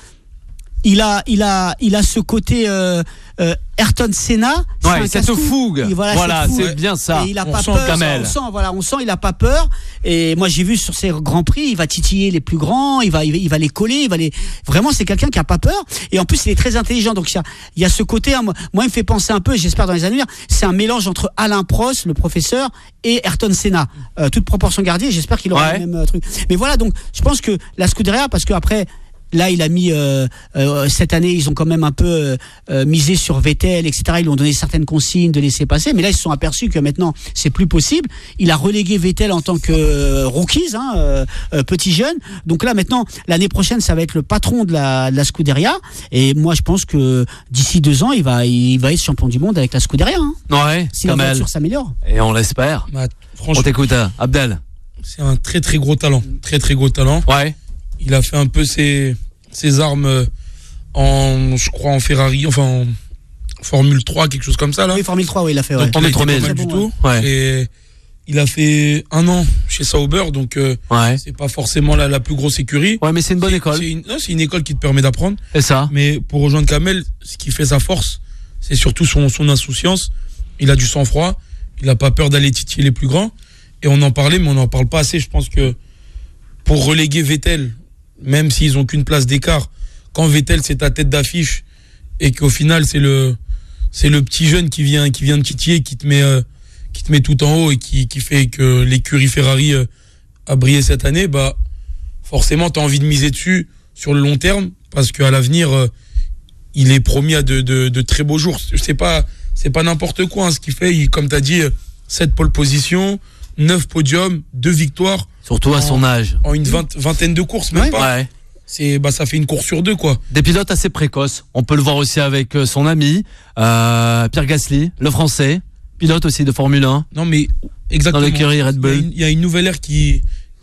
il a, il a, il a ce côté euh, euh, Ayrton Senna. Ouais, cette fougue. Et voilà, voilà cette fougue. c'est bien ça. Et il a on pas sent peur. Kamel. On sent, voilà, on sent, il a pas peur. Et moi, j'ai vu sur ces grands prix, il va titiller les plus grands, il va, il va, il va les coller, il va les. Vraiment, c'est quelqu'un qui a pas peur. Et en plus, il est très intelligent. Donc il y a, il y a ce côté. Hein, moi, moi, il me fait penser un peu. J'espère dans les années à venir, c'est un mélange entre Alain Prost, le professeur, et Ayrton Senna. Euh, toute proportion gardée. J'espère qu'il aura ouais. le même euh, truc. Mais voilà, donc, je pense que la Scuderia, parce que après. Là, il a mis euh, euh, cette année, ils ont quand même un peu euh, misé sur Vettel, et cetera. Ils lui ont donné certaines consignes de laisser passer, mais là, ils se sont aperçus que maintenant, c'est plus possible. Il a relégué Vettel en tant que euh, rookies, hein, euh, euh, petit jeune. Donc là, maintenant, l'année prochaine, ça va être le patron de la, de la Scuderia. Et moi, je pense que d'ici deux ans, il va, il va être champion du monde avec la Scuderia. Hein, ouais. si la voiture s'améliore. Et on l'espère. Bah, franchement, on t'écoute, Abdel. C'est un très très gros talent, très très gros talent. Ouais. Il a fait un peu ses, ses armes en, je crois, en Ferrari, enfin en Formule trois, quelque chose comme ça là. Oui, Formule trois, oui, il a fait. Ouais. Donc, il a été pas mal bon, du tout. Ouais. Et il a fait un an chez Sauber, donc euh, ouais. c'est pas forcément la, la plus grosse écurie. Ouais, mais c'est une bonne c'est, école. C'est une, non, c'est une école qui te permet d'apprendre. C'est ça. Mais pour rejoindre Kamel, ce qui fait sa force, c'est surtout son, son insouciance. Il a du sang-froid. Il a pas peur d'aller titiller les plus grands. Et on en parlait, mais on n'en parle pas assez. Je pense que pour reléguer Vettel, même s'ils ont qu'une place d'écart, quand Vettel c'est ta tête d'affiche et qu'au final c'est le c'est le petit jeune qui vient qui vient de titiller, qui te met euh, qui te met tout en haut et qui qui fait que l'écurie Ferrari euh, a brillé cette année, bah forcément t'as envie de miser dessus sur le long terme parce qu'à l'avenir euh, il est promis à de, de de très beaux jours. C'est pas c'est pas n'importe quoi hein, ce qu'il fait. Il, comme t'as dit, sept pole positions, neuf podiums, deux victoires. Surtout à son âge. En une vingt, vingtaine de courses, même ouais. pas. Ouais. C'est, bah, ça fait une course sur deux, quoi. Des pilotes assez précoces. On peut le voir aussi avec son ami, euh, Pierre Gasly, le français. Pilote aussi de Formule un. Non, mais exactement. Dans l'écurie Red Bull. Il y, y a une nouvelle ère qui, qui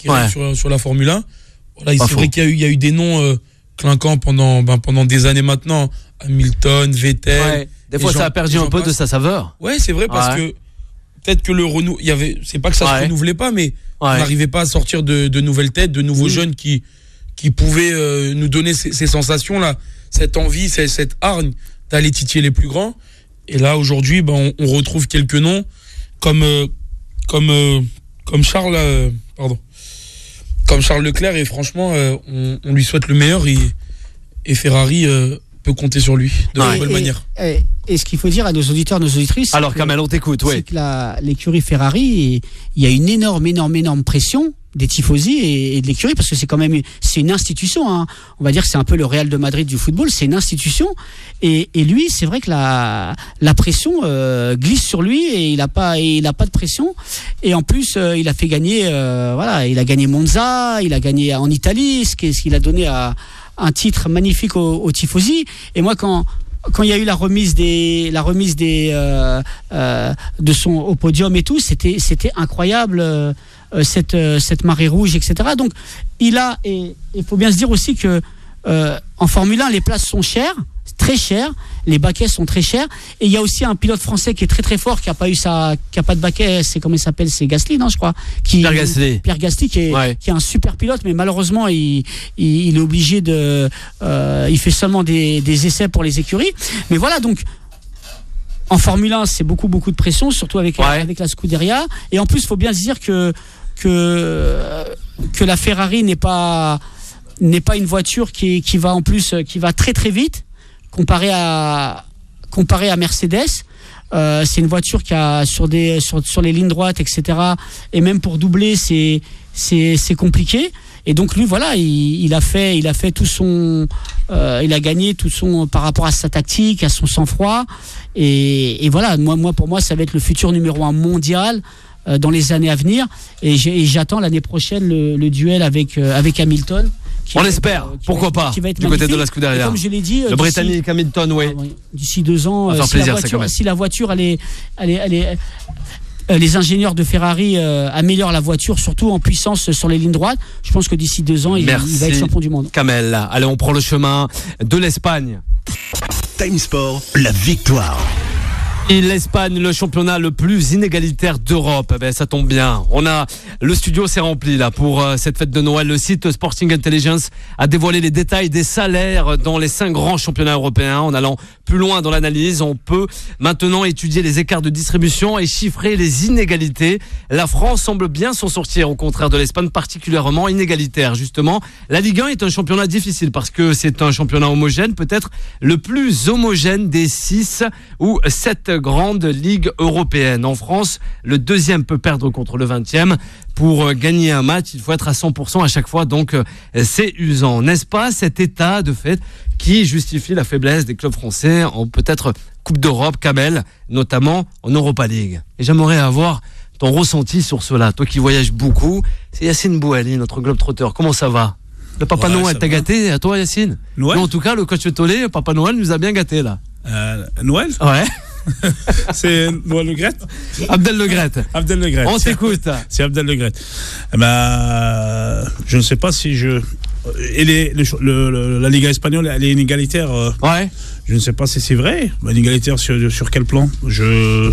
qui règne Ouais. sur, sur la Formule un. Voilà, Pas c'est faux. vrai qu'il y a eu, il y a eu des noms euh, clinquants pendant, ben, pendant des années maintenant. Hamilton, Vettel. Ouais. Des et fois, j'en- ça a perdu et un j'en peu de passe. sa saveur. Ouais, c'est vrai, parce Ouais. que peut-être que le renou, il y avait, c'est pas que ça Ouais. se renouvelait pas, mais on Ouais. n'arrivait pas à sortir de, de nouvelles têtes, de nouveaux Oui. jeunes qui, qui pouvaient euh, nous donner ces, ces sensations-là, cette envie, cette, cette hargne d'aller titiller les plus grands. Et là, aujourd'hui, ben, on, on retrouve quelques noms comme, euh, comme, euh, comme Charles, euh, pardon, comme Charles Leclerc. Et franchement, euh, on, on lui souhaite le meilleur. Et, et Ferrari euh, peut compter sur lui de Ouais. la bonne Et- manière. Et, et ce qu'il faut dire à nos auditeurs, nos auditrices, c'est Alors, que- Kamel, on t'écoute, c'est oui. que la- l'écurie Ferrari, il y a une énorme, énorme, énorme pression des tifosi et, et de l'écurie, parce que c'est quand même c'est une institution. Hein. On va dire que c'est un peu le Real de Madrid du football, c'est une institution. Et, et lui, c'est vrai que la, la pression euh, glisse sur lui et il a pas, et il a pas de pression. Et en plus, euh, il a fait gagner, euh, voilà, il a gagné Monza, il a gagné en Italie, ce qui- ce qu'il a donné à un titre magnifique aux, aux tifosi. Et moi, quand quand il y a eu la remise des la remise des euh, euh, de son au podium et tout, c'était c'était incroyable, euh, euh, cette euh, cette marée rouge, et cetera. Donc il a, et il faut bien se dire aussi que euh, en Formule un les places sont chères, très chères, les baquets sont très chers, et il y a aussi un pilote français qui est très très fort, qui a pas eu sa qui a pas de baquet, c'est comment il s'appelle, c'est Gasly, non, je crois, qui Pierre Gasly. Pierre Gasly qui est, Ouais. qui est un super pilote, mais malheureusement il, il, il est obligé de euh, il fait seulement des, des essais pour les écuries. Mais voilà, donc en Formule un c'est beaucoup beaucoup de pression, surtout avec, Ouais. avec la Scuderia. Et en plus il faut bien se dire que, que, que la Ferrari n'est pas, n'est pas une voiture qui, qui va en plus qui va très très vite comparé à, comparé à Mercedes. Euh, c'est une voiture qui a sur des sur, sur les lignes droites, et cetera. Et même pour doubler, c'est c'est c'est compliqué. Et donc lui, voilà, il, il a fait il a fait tout son euh, il a gagné tout son par rapport à sa tactique, à son sang-froid. Et, et voilà, moi moi pour moi, ça va être le futur numéro un mondial euh, dans les années à venir. Et, j'ai, et j'attends l'année prochaine le, le duel avec euh, avec Hamilton. Qui On va être, l'espère, euh, qui pourquoi va être- pas, qui va être du côté de magnifique. la Scuderia. Et comme je l'ai dit, euh, Le d'ici- Britannique Hamilton, oui. ah oui. D'ici deux ans, Ça va euh, faire si, plaisir, la ça, quand voiture, même. si la voiture, elle est, elle est, elle est, euh, les ingénieurs de Ferrari euh, améliorent la voiture, surtout en puissance sur les lignes droites, je pense que d'ici deux ans, il, il Merci. va être champion du monde. Kamel, allez, on prend le chemin de l'Espagne. Time Sport, la victoire. Et l'Espagne, le championnat le plus inégalitaire d'Europe. Eh ben, ça tombe bien. On a, le studio s'est rempli là pour euh, cette fête de Noël. Le site Sporting Intelligence a dévoilé les détails des salaires dans les cinq grands championnats européens. En allant plus loin dans l'analyse, on peut maintenant étudier les écarts de distribution et chiffrer les inégalités. La France semble bien s'en sortir, au contraire de l'Espagne, particulièrement inégalitaire. Justement, la Ligue un est un championnat difficile parce que c'est un championnat homogène, peut-être le plus homogène des six ou sept grandes ligues européennes. En France, le deuxième peut perdre contre le vingtième. Pour gagner un match, il faut être à cent pour cent à chaque fois, donc c'est usant. N'est-ce pas cet état de fait qui justifie la faiblesse des clubs français en peut-être Coupe d'Europe, Kamel, notamment en Europa League? Et j'aimerais avoir ton ressenti sur cela. Toi qui voyages beaucoup, c'est Yacine Bouali, notre globe-trotteur. Comment ça va? Le Papa Ouais, Noël ça t'a va. gâté, à toi Yacine? Noël Nous, en tout cas, le coach Tolé, Papa Noël nous a bien gâté là. Euh, Noël Ouais. C'est Noël Le Gret Abdel Le Gret. Abdel Le Gret. On t'écoute. C'est Abdel Le Gret. Eh ben, je ne sais pas si je. Et les, le, le- le- la Liga espagnole, elle est inégalitaire. euh, Ouais. Je ne sais pas si c'est vrai. Inégalitaire sur, sur quel plan? Je.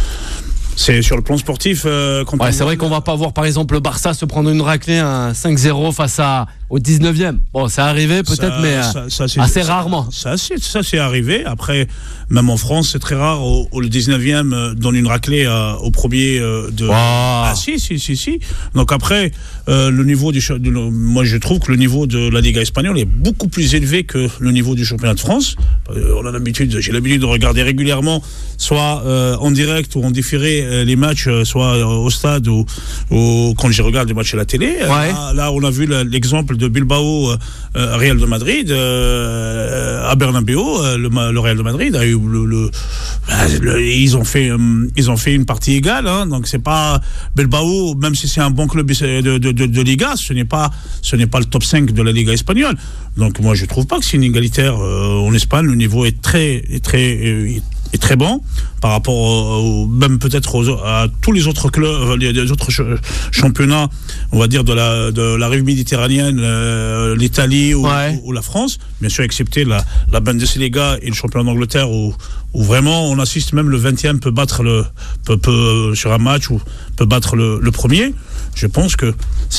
C'est sur le plan sportif. euh, quand Ouais, on c'est vrai voit- qu'on va pas voir par exemple le Barça se prendre une raclée, un cinq zéro face à, au dix-neuvième. Bon, ça arrivé peut-être, Ça- mais euh, ça- ça, c'est- assez ça- rarement. Ça, c'est, ça, c'est arrivé. Après, même en France, c'est très rare. Au, au le dix-neuvième, euh, donne une raclée euh, au premier euh, de. Wow. Ah si, si, si, si. Donc après, euh, le niveau du, cha- du- le- moi je trouve que le niveau de la Liga espagnole est beaucoup plus élevé que le niveau du championnat de France. Euh, on a l'habitude, j'ai l'habitude de regarder régulièrement, soit euh, en direct ou en différé euh, les matchs, euh, soit euh, au stade ou, ou quand je regarde les matchs à la télé. Euh, Ouais. Là, là, on a vu la- l'exemple de Bilbao, euh, euh, Real de Madrid, euh, à Bernabéu, euh, le, Ma- le Real de Madrid a eu le, le- le- ils ont fait, euh, ils ont fait une partie égale. Hein, donc c'est pas Bilbao, même si c'est un bon club de, de, de, de Liga, ce n'est pas, ce n'est pas le top cinq de la Liga espagnole. Donc moi je trouve pas que c'est inégalitaire. Euh, en Espagne, le niveau est très, est très, euh, est très bon. par rapport au, au, même peut-être aux, à tous les autres clubs, les, les autres ch- championnats, on va dire de la de la rive méditerranéenne, euh, l'Italie ou, ouais. ou, ou la France, bien sûr excepté la la Bundesliga et le championnat d'Angleterre où où vraiment on assiste, même le vingtième peut battre le peut, peut sur un match ou peut battre le, le premier. Je pense que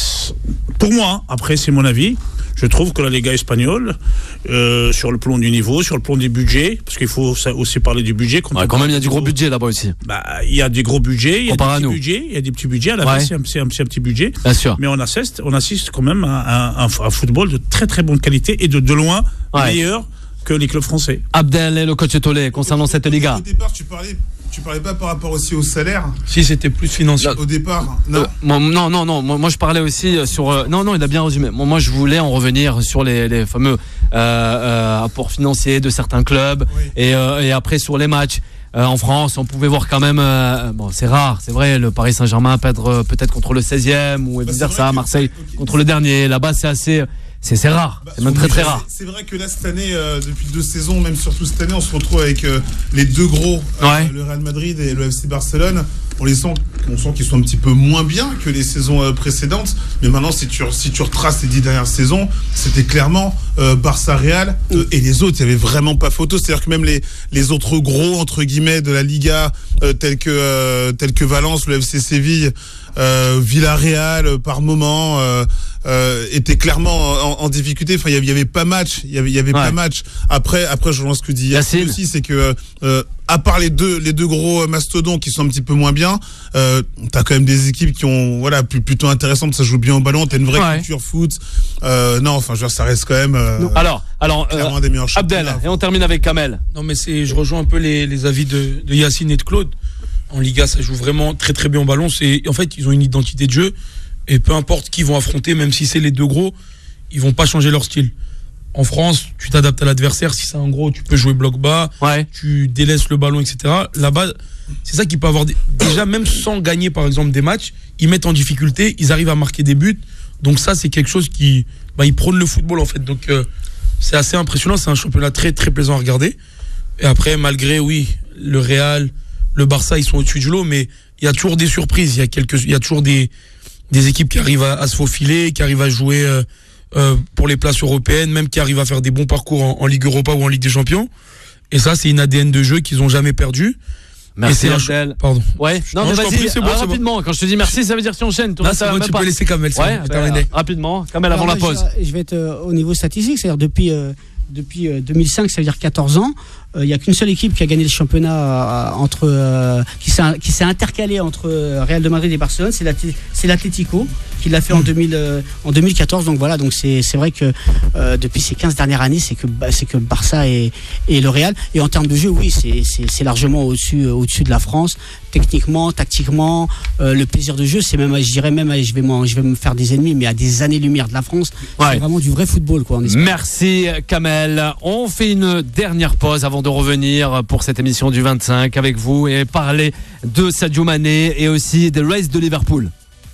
pour moi, après c'est mon avis, je trouve que la Liga espagnole, euh, sur le plan du niveau, sur le plan du budget, parce qu'il faut aussi parler du budget. Ouais, quand même, il y a du gros budget là-bas aussi. Bah, il y a des gros budgets, il y a des petits budgets, il y a des petits budgets. À la ouais. fin, c'est un, c'est, un, c'est un petit budget. Bien sûr. Mais on assiste, on assiste quand même à un, un, un football de très très bonne qualité et de, de loin ouais. meilleur que les clubs français. Abdel et le coach Tolé, concernant cette Liga. Au départ, tu parlais. Tu parlais pas par rapport aussi au salaire? Si, c'était plus financier. Au départ, non. Euh, moi, non, non, non. Moi, moi, je parlais aussi sur. Euh, non, non, il a bien résumé. Moi, moi, je voulais en revenir sur les, les fameux euh, euh, apports financiers de certains clubs oui. et, euh, et après sur les matchs. Euh, en France, on pouvait voir quand même. Euh, bon, c'est rare, c'est vrai. Le Paris Saint-Germain perdre peut-être contre le seizième ou vice versa, Marseille okay. contre le dernier. Là-bas, c'est assez. C'est, c'est rare, bah, c'est même très très rare. C'est, c'est vrai que là cette année, euh, depuis deux saisons, même surtout cette année, on se retrouve avec euh, les deux gros, euh, ouais. le Real Madrid et le F C Barcelone. On les sent, on sent qu'ils sont un petit peu moins bien que les saisons euh, précédentes. Mais maintenant, si tu si tu retraces les dix dernières saisons, c'était clairement euh, Barça Real euh, et les autres. Il y avait vraiment pas photo. C'est-à-dire que même les les autres gros entre guillemets de la Liga, euh, tels que euh, tels que Valence, le F C Séville, euh, Villarreal, euh, par moment. Euh, Euh, était clairement en, en difficulté. Enfin, il y avait pas match. Il y avait, il y avait ouais. pas match. Après, après, je pense ce que dit Yacine aussi, c'est que euh, à part les deux, les deux gros mastodons qui sont un petit peu moins bien, euh, t'as quand même des équipes qui ont, voilà, plutôt intéressantes. Ça joue bien au ballon. T'as une vraie ouais. culture foot. Euh, non, enfin, je veux dire, ça reste quand même. Euh, alors, alors, clairement euh, un des meilleurs Abdel, et on termine avec Kamel. Non, mais c'est, je rejoins un peu les, les avis de, de Yacine et de Claude. En Liga, ça joue vraiment très très bien au ballon. C'est, en fait, ils ont une identité de jeu. Et peu importe qui vont affronter, même si c'est les deux gros, ils vont pas changer leur style. En France, tu t'adaptes à l'adversaire. Si c'est un gros, tu peux jouer bloc bas, ouais. tu délaisses le ballon, et cetera. Là-bas, c'est ça qui peut avoir des... déjà, même sans gagner par exemple des matchs, ils mettent en difficulté, ils arrivent à marquer des buts. Donc ça, c'est quelque chose qui, bah, ils prônent le football en fait. Donc euh, c'est assez impressionnant. C'est un championnat très très plaisant à regarder. Et après, malgré oui, le Real, le Barça, ils sont au-dessus du lot, mais il y a toujours des surprises. Il y a quelques, il y a toujours des des équipes qui arrivent à, à se faufiler, qui arrivent à jouer euh, euh, pour les places européennes, même qui arrivent à faire des bons parcours en, en Ligue Europa ou en Ligue des Champions. Et ça, c'est une A D N de jeu qu'ils n'ont jamais perdu. Merci Abdel. Pardon. Ouais. Non, non mais vas-y, c'est bon, ah, c'est rapidement. Bon. Quand je te dis merci, ça veut dire que tu enchaînes. Là, c'est bon, tu pas. peux laisser Kamel. Ouais, ben, euh, rapidement. Kamel avant Alors, la pause. Je, je vais être euh, au niveau statistique, c'est-à-dire depuis euh, depuis euh, deux mille cinq, ça veut dire quatorze ans. Il euh, n'y a qu'une seule équipe qui a gagné le championnat euh, entre euh, qui s'est qui s'est intercalée entre euh, Real de Madrid et Barcelone, c'est, la, c'est l'Atlético qui l'a fait en deux mille euh, en deux mille quatorze. Donc voilà, donc c'est c'est vrai que euh, depuis ces quinze dernières années, c'est que c'est que le Barça et et le Real. Et en termes de jeu, oui, c'est c'est c'est largement au-dessus euh, au-dessus de la France, techniquement, tactiquement, euh, le plaisir de jeu, c'est même, je dirais même, je vais moi je vais me faire des ennemis, mais à des années-lumière de la France, ouais. C'est vraiment du vrai football quoi. En Merci Kamel. On fait une dernière pause avant de revenir pour cette émission du vingt-cinq avec vous et parler de Sadio Mané et aussi des Rays de Liverpool.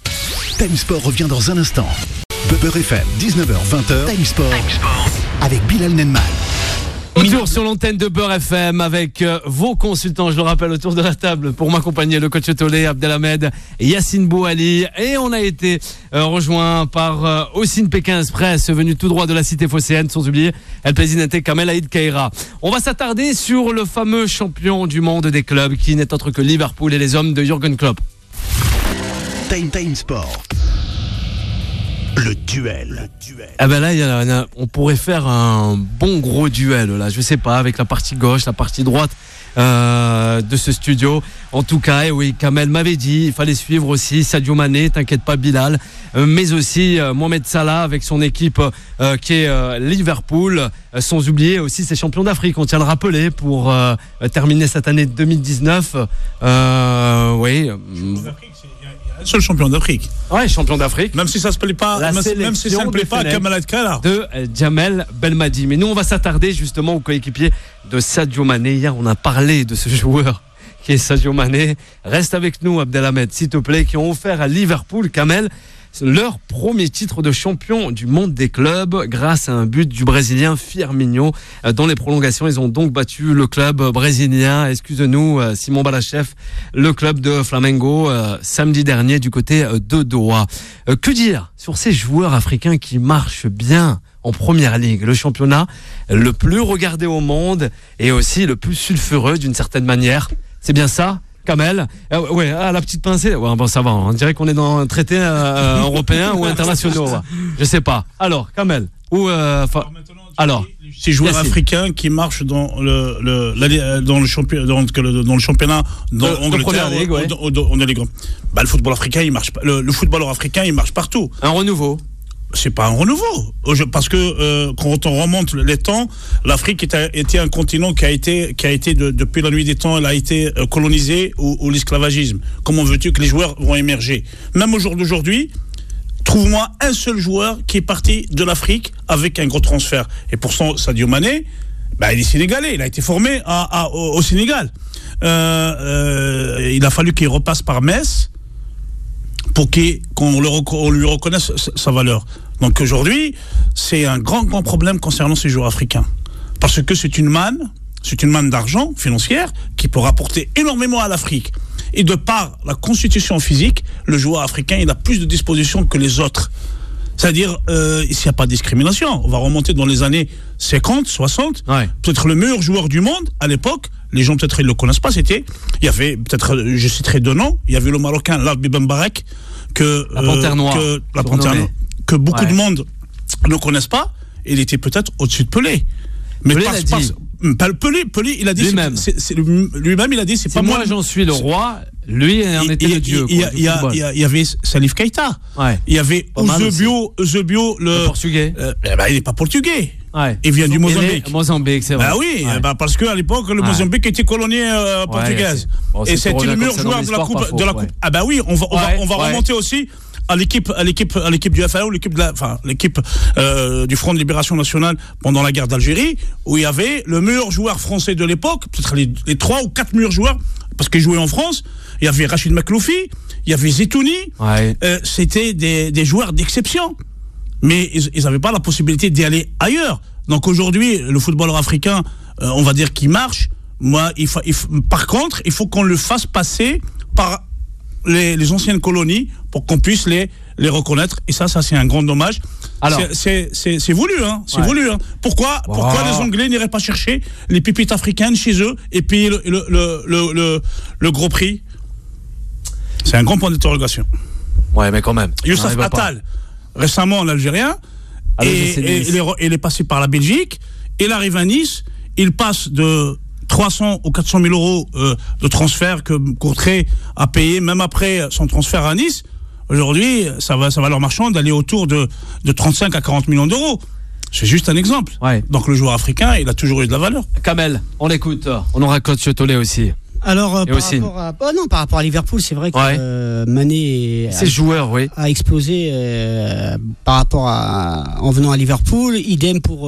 Time Sport revient dans un instant. Beurre F M, dix-neuf heures vingt. Time Sport, Time Sport avec Bilal Nenman. Retour sur l'antenne de Beurre F M avec euh, vos consultants, je le rappelle, autour de la table pour m'accompagner, le coach Tolé, Abdelhamed et Yacine Bouali. Et on a été euh, rejoint par euh, Ossine Pékin Express, venu tout droit de la cité phocéenne, sans oublier El Presidente Kamel Aïd Kaira. On va s'attarder sur le fameux champion du monde des clubs qui n'est autre que Liverpool et les hommes de Jürgen Klopp. Time Time Sport. Le duel. Le duel. Ah ben là, y a, on pourrait faire un bon gros duel là. Je sais pas, avec la partie gauche, la partie droite euh, de ce studio. En tout cas, et oui, Kamel m'avait dit, il fallait suivre aussi Sadio Mané. T'inquiète pas, Bilal, euh, mais aussi euh, Mohamed Salah avec son équipe euh, qui est euh, Liverpool. Euh, sans oublier aussi ses champions d'Afrique. On tient à le rappeler pour euh, terminer cette année deux mille dix-neuf. Euh, oui. Un seul champion d'Afrique. Ouais, champion d'Afrique. Même si ça se plaît pas, même, même si ça ne plaît pas à Kamel Aïd Kaira. De Jamel Belmadi. Mais nous, on va s'attarder justement au coéquipier de Sadio Mané. Hier, on a parlé de ce joueur qui est Sadio Mané. Reste avec nous, Abdelhamed, s'il te plaît, qui ont offert à Liverpool, Kamel, leur premier titre de champion du monde des clubs grâce à un but du Brésilien Firmino. Dans les prolongations, ils ont donc battu le club brésilien, excuse-nous Simon Balachef, le club de Flamengo euh, samedi dernier du côté de Doha. Euh, que dire sur ces joueurs africains qui marchent bien en première ligue, le championnat le plus regardé au monde et aussi le plus sulfureux d'une certaine manière. C'est bien ça, Kamel? euh, Ouais, ah, la petite pincée. Ouais, bon, ça va. On dirait qu'on est dans un traité euh, européen ou internationaux. Ouais. Je sais pas. Alors, Kamel, ou euh, alors, ces joueurs Yassine. africains qui marchent dans le, le la, dans le championnat dans, dans le championnat dans Le- Angleterre, de Ligue, ouais. au- au- au- au- Ligue. Bah, le football africain, il marche pas. Le, le footballeur africain, il marche partout. un renouveau. C'est pas un renouveau, Je- parce que euh, quand on remonte les temps, l'Afrique était, était un continent qui a été, qui a été de, depuis la nuit des temps, elle a été euh, colonisé au, au l'esclavagisme. Comment veux-tu que les joueurs vont émerger? Même au jour d'aujourd'hui, trouve-moi un seul joueur qui est parti de l'Afrique avec un gros transfert. Et pour son Sadio Mané, bah, il est sénégalais, il a été formé à, à, au, au Sénégal. Euh, euh, il a fallu qu'il repasse par Metz pour qu'il- qu'on le reco- on lui reconnaisse sa- sa valeur. Donc aujourd'hui, c'est un grand, grand problème concernant ces joueurs africains. Parce que c'est une manne, c'est une manne d'argent financière qui peut rapporter énormément à l'Afrique. Et de par la constitution physique, le joueur africain, il a plus de dispositions que les autres. C'est-à-dire, euh, s'il n'y a pas de discrimination, on va remonter dans les années cinquante, soixante, Ouais. peut-être le meilleur joueur du monde, à l'époque, les gens peut-être ils le connaissent pas, c'était, il y avait, peut-être, je citerai deux noms, il y avait le Marocain Larbi Bembarek, que, La Panthère Noire, que, la surnommé. Panthère Noire, que beaucoup Ouais. de monde ne connaissent pas, il était peut-être au-dessus de Pelé. Mais Pelé par- l'a par- dit. pas le Pelé, Pelé, il a dit, Lui-même. c'est- c'est- c'est- lui-même, il a dit, c'est Si pas moi moi. j'en suis le roi, lui en Il- était il- le dieu. Il y quoi, a- du il y a- football. il y a- il y avait Salif Keita. Ouais. Il y avait Pas mal Eusebio, Eusebio, le, Le portugais. euh, eh ben, il n'est pas portugais. Ouais. Il vient du Et Mozambique. les- Mozambique, c'est vrai. Bah oui, Ouais. bah parce qu'à l'époque, le Ouais. Mozambique était colonie euh, Ouais, portugaise. c'est- bon, et c'est c'était pour le revenir meilleur comme ça dans joueur de la l'histoire, coupe. pas De la faux, coupe. ouais. Ah bah oui, on va, on Ouais, va, on va ouais. remonter aussi à l'équipe, à l'équipe, à l'équipe du F A O, l'équipe de la, enfin, l'équipe euh, du Front de Libération Nationale pendant la guerre d'Algérie, où il y avait le meilleur joueur français de l'époque, peut-être les, les trois ou quatre meilleurs joueurs, parce qu'ils jouaient en France. Il y avait Rachid Makloufi, il y avait Zetouni. Ouais. Euh, c'était des, des joueurs d'exception. Mais ils n'avaient pas la possibilité d'y aller ailleurs. Donc aujourd'hui, le footballeur africain, euh, on va dire qu'il marche. Moi, il fa, il fa, par contre, il faut qu'on le fasse passer par les, les anciennes colonies pour qu'on puisse les, les reconnaître. Et ça, ça c'est un grand dommage. Alors- C'est- c'est c'est- c'est voulu, hein. C'est Ouais. voulu, hein. Pourquoi, Wow. pourquoi les Anglais n'iraient pas chercher les pépites africaines chez eux et payer le, le, le, le, le, le gros prix? C'est un grand point d'interrogation. Ouais, mais quand même. Youssef On arrive pas. Attal, récemment l'Algérien, À et, l'O G C et Nice. il, est, re- il est passé par la Belgique, il arrive à Nice, il passe de trois cents ou quatre cent mille euros euh, de transfert que Courtrai a payé même après son transfert à Nice. Aujourd'hui, ça va, ça va leur marchand d'aller autour de, de trente-cinq à quarante millions d'euros. C'est juste un exemple. Ouais. Donc le joueur africain, il a toujours eu de la valeur. Kamel, on l'écoute. On aura Claude Chetolet aussi. Alors, euh, Et par, aussi. rapport à, oh non, par rapport à Liverpool, c'est vrai que Ouais. euh, Mané Ces joueurs, oui. a explosé euh, par rapport à en venant à Liverpool. Idem pour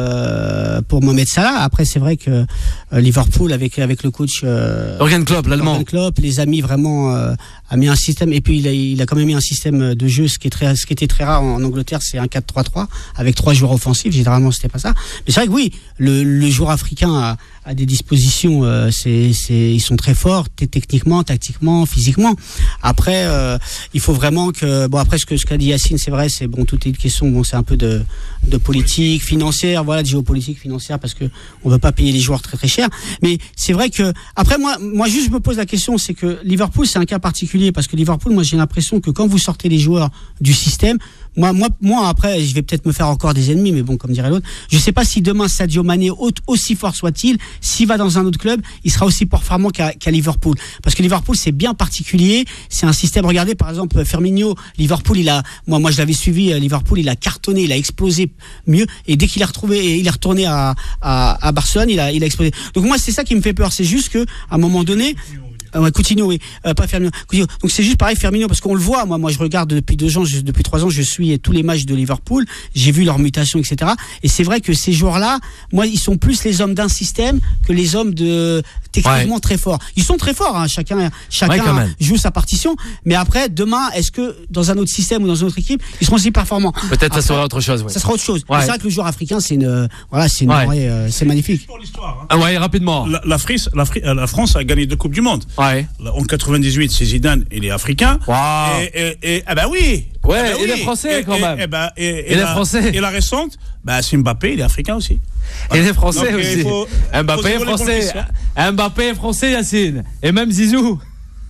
euh, pour Mohamed Salah. Après, c'est vrai que euh, Liverpool avec avec le coach euh, Jürgen Klopp, l'allemand. Jürgen Klopp, les amis vraiment euh, a mis un système et puis il a, il a quand même mis un système de jeu, ce qui est très ce qui était très rare en, en Angleterre, c'est un quatre trois trois avec trois joueurs offensifs. Généralement, c'était pas ça. Mais c'est vrai que oui, le, le joueur africain a, a des dispositions. Euh, c'est c'est ils sont très forts t- techniquement, tactiquement, physiquement. Après, euh, il faut vraiment que bon après ce que ce qu'a dit Yacine, c'est vrai, c'est bon, tout est une question. Bon, c'est un peu de de politique financière, voilà, de géopolitique financière parce que on veut pas payer les joueurs très très cher. Mais c'est vrai que après moi moi juste je me pose la question, c'est que Liverpool c'est un cas particulier parce que Liverpool, moi j'ai l'impression que quand vous sortez les joueurs du système, moi moi moi après je vais peut-être me faire encore des ennemis, mais bon comme dirait l'autre, je sais pas si demain Sadio Mané, aussi fort soit-il, s'il va dans un autre club, il sera aussi performant qu'à qu'à Liverpool parce que Liverpool c'est bien particulier, c'est un système. Regardez par exemple Firmino, Liverpool il a moi moi je l'avais suivi, Liverpool il a cartonné, il a explosé mieux et dès qu'il est retrouvé il est retourné à à, à Barcelone, il a il a explosé. Donc moi c'est ça qui me fait peur, c'est juste que à un moment donné Euh, ouais, Coutinho, oui, euh, pas Firmino. Coutinho. Donc c'est juste pareil, Firmino, parce qu'on le voit. Moi, moi, je regarde depuis deux ans, je, depuis trois ans, je suis tous les matchs de Liverpool. J'ai vu leur mutation, et cetera. Et c'est vrai que ces joueurs-là, moi, ils sont plus les hommes d'un système que les hommes de techniquement ouais. très forts. Ils sont très forts, hein, chacun, chacun ouais, joue sa partition. Mais après, demain, est-ce que dans un autre système ou dans une autre équipe, ils seront aussi performants? Peut-être après, ça sera autre chose. Ouais. Ça sera autre chose. Ouais. C'est vrai que le joueur africain, c'est une, voilà, c'est une, ouais. Ouais, euh, c'est magnifique. Pour l'histoire. Hein. Ah ouais, rapidement. La, la, Frise, la, la France a gagné deux coupes du monde. Ouais. En quatre-vingt-dix-huit, c'est Zidane, il est africain. Wow. Et, et, et ah bah oui. Ouais, ah bah et oui. les Français et, quand et, même. Et, bah, et, et, et la, les Français. Et la récente, bah c'est Mbappé, il est africain aussi. Et les Français donc, aussi. Faut, Mbappé est français. Mbappé est français, Yacine. Et même Zizou.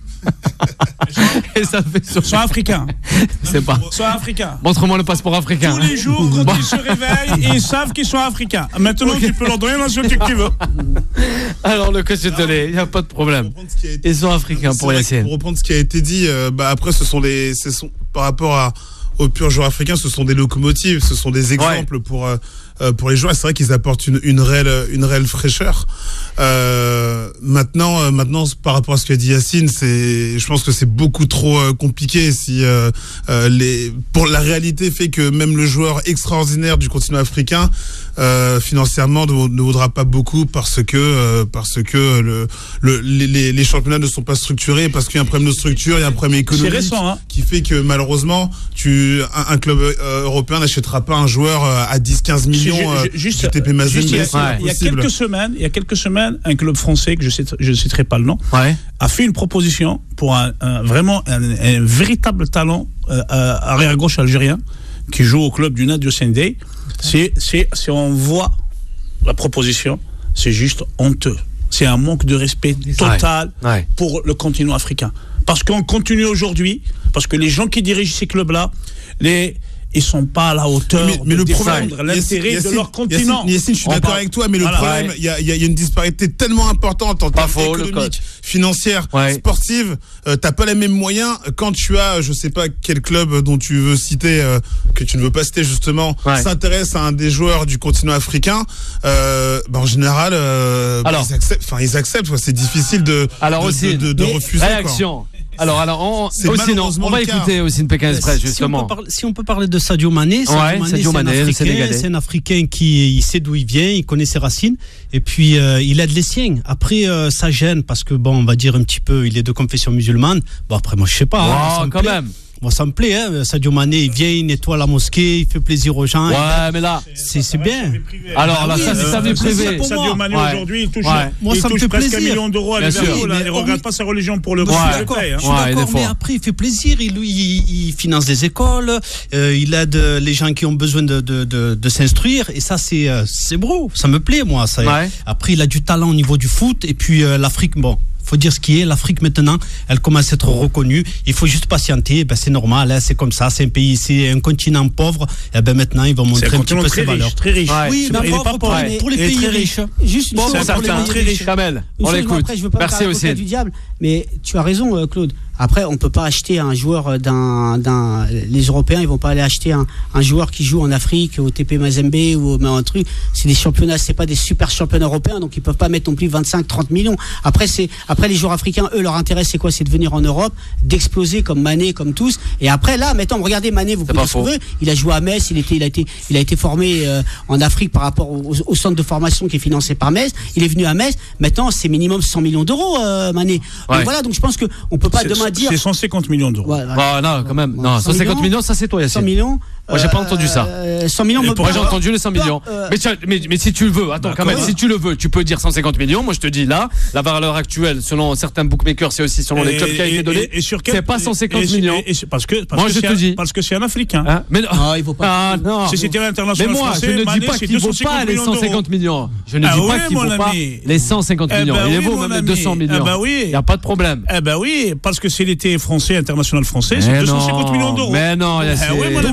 Et ça fait sur... Sois africain. C'est pas. Sois africain. Montre-moi le passeport africain. Tous les jours, quand ils se réveillent, ils savent qu'ils sont africains. Maintenant, okay. tu peux leur donner la nationalité que tu veux. Alors, le coach Tolé, il n'y a pas de problème. Ils sont africains pour Yacine. Pour reprendre ce qui a été dit, euh, bah après, ce sont les, ce sont, par rapport à, aux purs joueurs africains, ce sont des locomotives, ce sont des exemples ouais. pour. Euh, pour les joueurs, c'est vrai qu'ils apportent une, une réelle, une réelle fraîcheur. Euh, maintenant, euh, maintenant, par rapport à ce qu'a dit Yacine, c'est, je pense que c'est beaucoup trop euh, compliqué. Si euh, euh, les, pour la réalité fait que même le joueur extraordinaire du continent africain, euh, financièrement, ne, ne vaudra pas beaucoup parce que euh, parce que le, le les, les championnats ne sont pas structurés, parce qu'il y a un problème de structure, il y a un problème économique récent, hein. qui fait que malheureusement, tu un, un club euh, européen n'achètera pas un joueur euh, à dix à quinze millions. Euh, juste, du T P Mazembe, juste, il, y a, il y a quelques semaines, il y a quelques semaines, un club français que je sais, je ne citerai pas le nom, ouais. a fait une proposition pour un, un vraiment un, un véritable talent euh, arrière gauche algérien qui joue au club du Nadio Sendai. C'est, c'est, c'est on voit la proposition, c'est juste honteux. C'est un manque de respect total ouais. Ouais. pour le continent africain. Parce qu'on continue aujourd'hui, parce que les gens qui dirigent ces clubs-là, les ils sont pas à la hauteur mais, mais de le défendre problème, l'intérêt Yassine, de leur continent. Yassine, Yassine, je suis d'accord avec toi, mais voilà, le problème, il ouais. y, y, y a une disparité tellement importante en termes économiques, financières, ouais. sportives. Euh, t'as pas les mêmes moyens quand tu as, je sais pas quel club dont tu veux citer, euh, que tu ne veux pas citer justement, ouais. s'intéresse à un des joueurs du continent africain. Euh, bah en général, euh, alors, bah, ils acceptent. Enfin, ils acceptent. C'est difficile de, alors de, aussi, de, de, de refuser. Réaction. Quoi. Alors, alors, on, aussi, non, on va écouter aussi une Pékin Express, justement. Si on, parler, si on peut parler de Sadio Mané, Sadio ouais, Mané, Sadio Mané, c'est, un Africain, c'est un Africain qui il sait d'où il vient, il connaît ses racines, et puis euh, il aide les siens. Après, euh, ça gêne parce que, bon, on va dire un petit peu, il est de confession musulmane. Bon, après, moi, je sais pas. Wow, hein, quand plaît. même. Moi, ça me plaît, hein. Sadio Mané, il vient, il nettoie la mosquée, il fait plaisir aux gens. Ouais, il... mais là, c'est, c'est bien. Alors là, oui, ça, c'est sa vie privée. Sadio Mané, ouais. aujourd'hui, il touche, ouais. Moi, il ça touche me fait presque plaisir. un million d'euros à Liverpool. Il ne regarde oui. pas sa religion pour le ouais. coup. Je suis d'accord, hein. je suis ouais, d'accord mais après, il fait plaisir. Il, il, il finance des écoles, euh, il aide les gens qui ont besoin de, de, de, de s'instruire. Et ça, c'est, c'est beau. Ça me plaît, moi. Ça. Ouais. Après, il a du talent au niveau du foot. Et puis, euh, l'Afrique, bon. Faut dire ce qui est, l'Afrique maintenant, elle commence à être reconnue. Il faut juste patienter, ben c'est normal, hein, c'est comme ça, c'est un pays, c'est un continent pauvre. Et ben maintenant, ils vont montrer un, un petit peu ses valeurs. Très riche, ouais. Oui, mais pauvre, pour, ouais. pour les pays riches. riches. Juste une bon, chose pour les pays très riches. Kamel, on l'écoute. Après, je veux pas Merci aussi. Du diable, mais tu as raison, Claude. Après, on peut pas acheter un joueur d'un, d'un, les Européens, ils vont pas aller acheter un, un joueur qui joue en Afrique, au T P Mazembe ou au, un truc. C'est des championnats, c'est pas des super championnats européens, donc ils peuvent pas mettre non plus vingt-cinq, trente millions. Après, c'est, après les joueurs africains, eux, leur intérêt, c'est quoi? C'est de venir en Europe, d'exploser comme Mané, comme tous. Et après, là, maintenant, regardez Mané, vous pouvez le trouver. Il a joué à Metz, il était, il a été, il a été formé euh, en Afrique par rapport au, au centre de formation qui est financé par Metz. Il est venu à Metz. Maintenant, c'est minimum cent millions d'euros, euh, Mané. Ouais. Donc voilà, donc je pense que on peut pas c'est, demain dire. C'est cent cinquante millions d'euros. Ouais, voilà. Oh, non, quand même. Non, cent cinquante millions, ça c'est toi, Yacine. cent millions. Moi, j'ai pas entendu ça. Euh, cent millions. Moi, j'ai entendu les cent millions. Euh, mais, tu, mais, mais si tu le veux, attends, bah, quand même, si tu le veux, tu peux dire cent cinquante millions. Moi, je te dis là, la valeur actuelle, selon certains bookmakers, c'est aussi selon et, les clubs qui a été donné. Et, et sur quel, c'est pas cent cinquante et, millions. Et, et, parce que, parce moi, que je te dis. Parce que c'est un Africain. Hein mais non, ah, il vaut pas. Ah, non. Si c'était l'international mais moi, français, je ne Mané, dis pas qu'il vaut pas les cent cinquante millions. Je ne dis ah pas oui, qu'il vaut pas les cent cinquante millions. Il est beau, même deux cents millions. Il n'y a pas de problème. Eh ben oui, parce que s'il était français, international français, c'est deux cent cinquante millions d'euros. Mais non, Yacine. Mais non.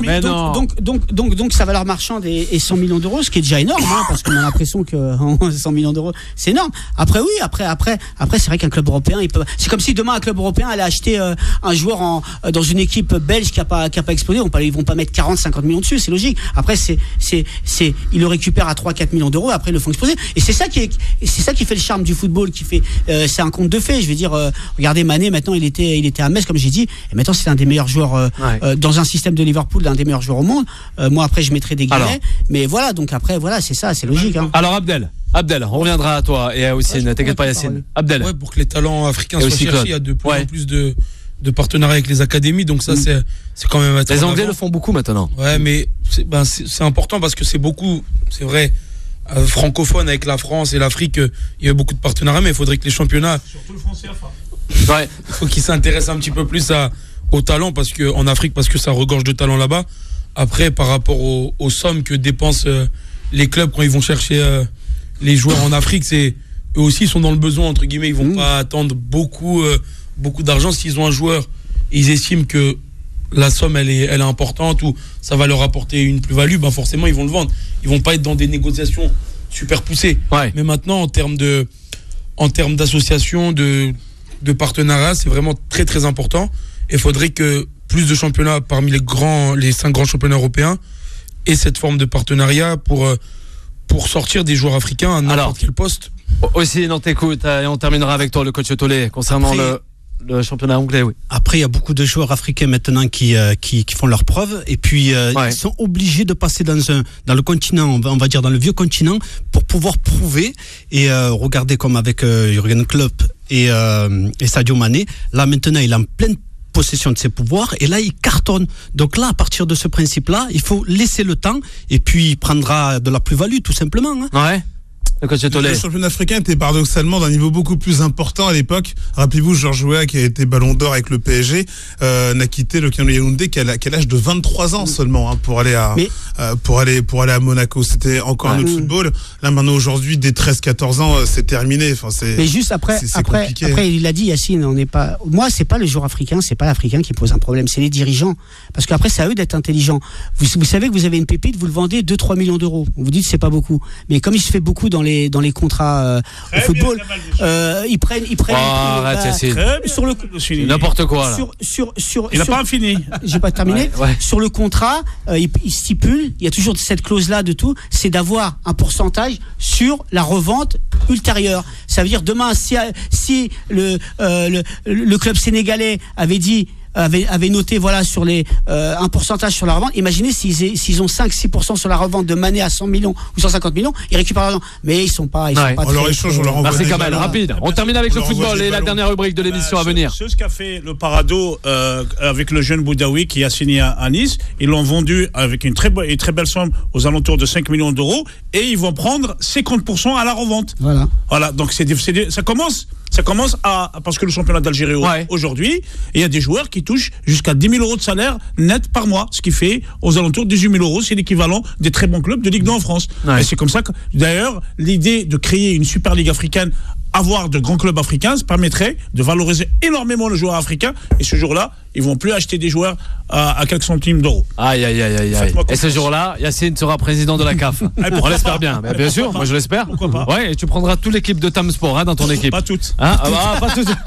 donc, donc, donc, donc, donc, sa valeur marchande est, est cent millions d'euros, ce qui est déjà énorme, hein, parce qu'on a l'impression que cent millions d'euros, c'est énorme. Après, oui, après, après, après, c'est vrai qu'un club européen, il peut. C'est comme si demain un club européen allait acheter euh, un joueur en, euh, dans une équipe belge qui a pas, qui a pas explosé. On peut, ils vont pas mettre quarante, cinquante millions dessus, c'est logique. Après, c'est, c'est, c'est, ils le récupèrent à trois, quatre millions d'euros. Après, ils le font exploser. Et c'est ça qui est, c'est ça qui fait le charme du football, qui fait, euh, c'est un conte de fées. Je veux dire, euh, regardez Mané, maintenant, il était, il était à Metz, comme j'ai dit, et maintenant, c'est un des meilleurs joueurs euh, Ouais. euh, dans un système de Liverpool, d'un des meilleurs joueurs au monde. Euh, moi, après, je mettrai des Alors. guillemets. Mais voilà, donc après, voilà, c'est ça, c'est logique. Hein. Alors Abdel, Abdel, on reviendra à toi et à Yacine. Ouais, T'inquiète pas, je Yacine. Abdel. Ouais, pour que les talents africains Et soient aussi cherchés, Claude. il y a de plus Ouais. en plus de, de partenariats avec les académies, donc ça, Mm. c'est, c'est quand même à mettre Les en Anglais avant. le font beaucoup maintenant. Ouais, mais c'est, ben, c'est, c'est important parce que c'est beaucoup, c'est vrai, euh, francophone avec la France et l'Afrique, euh, il y a beaucoup de partenariats, mais il faudrait que les championnats, Surtout le français, enfin. Ouais. il faut qu'ils s'intéressent un petit peu plus à, au talent parce que, en Afrique, parce que ça regorge de talent là-bas. Après, par rapport aux, aux sommes que dépensent euh, les clubs quand ils vont chercher euh, les joueurs en Afrique, c'est eux aussi ils sont dans le besoin entre guillemets. Ils vont Mmh. pas attendre beaucoup, euh, beaucoup d'argent s'ils ont un joueur. Et ils estiment que la somme elle est, elle est importante ou ça va leur apporter une plus-value. Ben forcément ils vont le vendre. Ils vont pas être dans des négociations super poussées. Ouais. Mais maintenant en termes de, en termes d'association, de, de partenariat, c'est vraiment très très important. Et il faudrait que plus de championnats parmi les grands, les cinq grands championnats européens aient cette forme de partenariat pour, euh, pour sortir des joueurs africains à n'importe Alors. quel poste. Aussi, on t'écoute et on terminera avec toi, le coach Tollet, concernant Après- le, le championnat anglais, oui. Après, il y a beaucoup de joueurs africains maintenant qui, euh, qui, qui font leurs preuves et puis euh, Ouais. ils sont obligés de passer dans un dans le continent, on va, on va dire dans le vieux continent, pour pouvoir prouver et euh, regarder comme avec euh, Jürgen Klopp et, euh, et Sadio Mané. Là maintenant, il est en pleine possession de ses pouvoirs et là il cartonne. Donc là, à partir de ce principe-là, il faut laisser le temps et puis il prendra de la plus-value tout simplement. Hein. Ouais. Le coach Tollet. Le championnat africain était paradoxalement d'un niveau beaucoup plus important à l'époque. Rappelez-vous, Georges Weah, qui a été ballon d'or avec le P S G, euh, n'a quitté le Kiano Yaoundé qu'à la- qu'à l'âge de vingt-trois ans seulement, hein, pour aller à, Mais- euh, pour aller, pour aller à Monaco. C'était encore un Ouais. autre football. Là, maintenant, aujourd'hui, dès treize quatorze ans, euh, c'est terminé. Enfin, c'est, Mais juste après, c'est- c'est après, compliqué. après, il a dit Yacine, on n'est pas. Moi, c'est pas le joueur africain, c'est pas l'Africain qui pose un problème, c'est les dirigeants. Parce qu'après, c'est à eux d'être intelligents. Vous, vous savez que vous avez une pépite, vous le vendez deux trois millions d'euros. Vous dites c'est pas beaucoup, mais comme il se fait beaucoup dans les dans les contrats euh, au football, euh, ils prennent, ils prennent. Oh, ils- arrête, bah, Yacine. Très bien, sur le- Yacine. N'importe quoi, là. sur sur sur. Il n'a sur- pas fini. J'ai pas terminé. Ouais, ouais. Sur le contrat, euh, il, il stipule, il y a toujours cette clause-là de tout, c'est d'avoir un pourcentage sur la revente ultérieure. Ça veut dire demain, si, si le, euh, le, le club sénégalais avait dit avait, avait noté voilà sur les euh, un pourcentage sur la revente. Imaginez s'ils, s'ils ont cinq six pour cent sur la revente de Mané à cent millions ou cent cinquante millions, ils récupèrent l'argent. Mais ils sont pas, ils Ouais. sont pas On leur très- échange, on leur envoie Merci des Kamel, ballons. rapide. On termine avec On le leur envoie football des et la ballons. dernière rubrique de l'émission Bah, à c'est- venir. C'est ce qu'a fait le Parado euh, avec le jeune Boudaoui qui a signé à, à Nice. Ils l'ont vendu avec une très, bo- une très belle somme aux alentours de cinq millions d'euros et ils vont prendre cinquante pour cent à la revente. Voilà. Voilà, donc c'est, des- c'est des- ça commence. Ça commence à. Parce que le championnat d'Algérie Ouais. aujourd'hui, il y a des joueurs qui touchent jusqu'à dix mille euros de salaire net par mois, ce qui fait aux alentours de dix-huit mille euros. C'est l'équivalent des très bons clubs de Ligue deux en France. Ouais. Et c'est comme ça que, d'ailleurs, l'idée de créer une Super Ligue africaine, avoir de grands clubs africains, ça permettrait de valoriser énormément le joueur africain. Et ce jour-là, ils vont plus acheter des joueurs à, à quelques centimes d'euros. Aïe, aïe, aïe, aïe, aïe. Faites-moi Et ce confiance. jour-là, Yacine sera président de la C A F. On pourquoi l'espère pas bien. Mais Mais bien pourquoi sûr, pas moi je l'espère. Pourquoi pas Ouais, et tu prendras toute l'équipe de Tam Sport hein, dans ton équipe. Pas toutes. Hein ah, bah, pas toutes.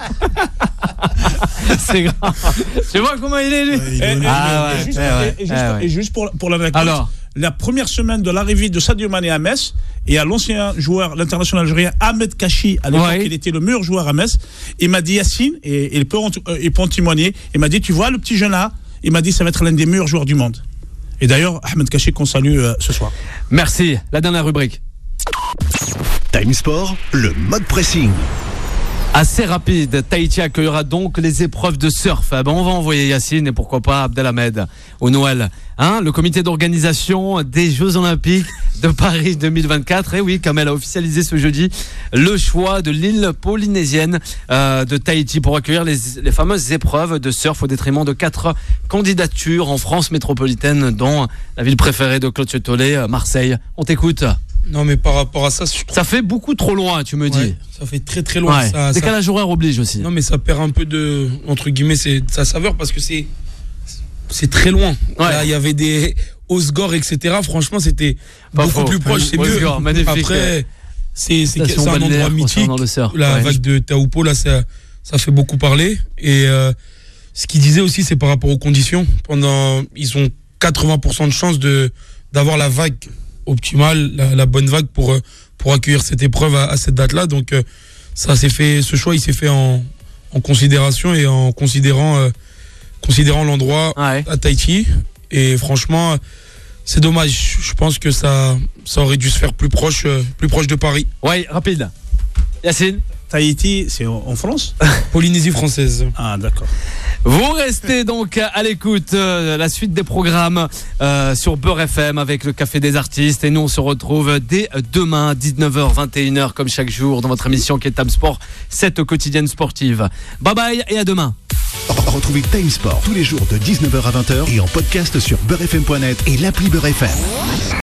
C'est grave. Tu vois comment il est, lui Il Et, est et- honnête. Ah et ouais, juste, ouais, ouais, et- et juste- ouais, ouais. et juste pour, pour l'anecdote, Alors la première semaine de l'arrivée de Sadio Mané à Metz et à l'ancien joueur, l'international algérien Ahmed Kachi, à l'époque Ouais. il était le meilleur joueur à Metz, il m'a dit Yacine, et, et il, peut en, euh, il peut en témoigner, il m'a dit tu vois le petit jeune là, il m'a dit ça va être l'un des meilleurs joueurs du monde. Et d'ailleurs Ahmed Kachi qu'on salue euh, ce soir. Merci. La dernière rubrique. Time Sport, le mode pressing. Assez rapide, Tahiti accueillera donc les épreuves de surf. Ah ben on va envoyer Yacine et pourquoi pas Abdelhamed au Noël. Hein, le comité d'organisation des Jeux Olympiques de Paris deux mille vingt-quatre. Et oui, Kamel a officialisé ce jeudi le choix de l'île polynésienne euh, de Tahiti pour accueillir les, les fameuses épreuves de surf au détriment de quatre candidatures en France métropolitaine, dont la ville préférée de Claude Tollet, Marseille. On t'écoute. Non, mais par rapport à ça, je trouve Ça fait beaucoup trop loin, tu me dis. ouais, ça fait très très loin. Ouais. Ça, ça- Décalage horaire oblige aussi. Non, mais ça perd un peu de, entre guillemets, c'est, sa saveur parce que c'est, c'est très loin. Ouais. Là, il y avait des Osgore, et cetera. Franchement, c'était Pas beaucoup faux. plus proche. C'est mieux. Osgore, magnifique. Après, c'est c'est Station c'est un balnéaire endroit mythique. concernant le surf. La Ouais. vague de Taupo, là, ça, ça fait beaucoup parler. Et euh, ce qu'il disait aussi, c'est par rapport aux conditions. Pendant, ils ont quatre-vingts pour cent de chance de d'avoir la vague optimale, la, la bonne vague pour euh, pour accueillir cette épreuve à, à cette date-là. Donc, euh, ça s'est fait. Ce choix, il s'est fait en en considération et en considérant euh, considérant l'endroit Ouais. à Tahiti. Et franchement, c'est dommage. Je pense que ça ça aurait dû se faire plus proche euh, plus proche de Paris. Ouais, rapide. Yacine. Tahiti, c'est en en France? Polynésie française. Ah, d'accord. Vous restez donc à l'écoute euh, la suite des programmes euh, sur Beurre F M avec le Café des Artistes, et nous on se retrouve dès demain dix-neuf heures vingt et une heures comme chaque jour dans votre émission qui est Time Sport, cette quotidienne sportive. Bye bye et à demain. Retrouvez Time Sport tous les jours de dix-neuf heures à vingt heures et en podcast sur beurre f m point net et l'appli Beurre F M.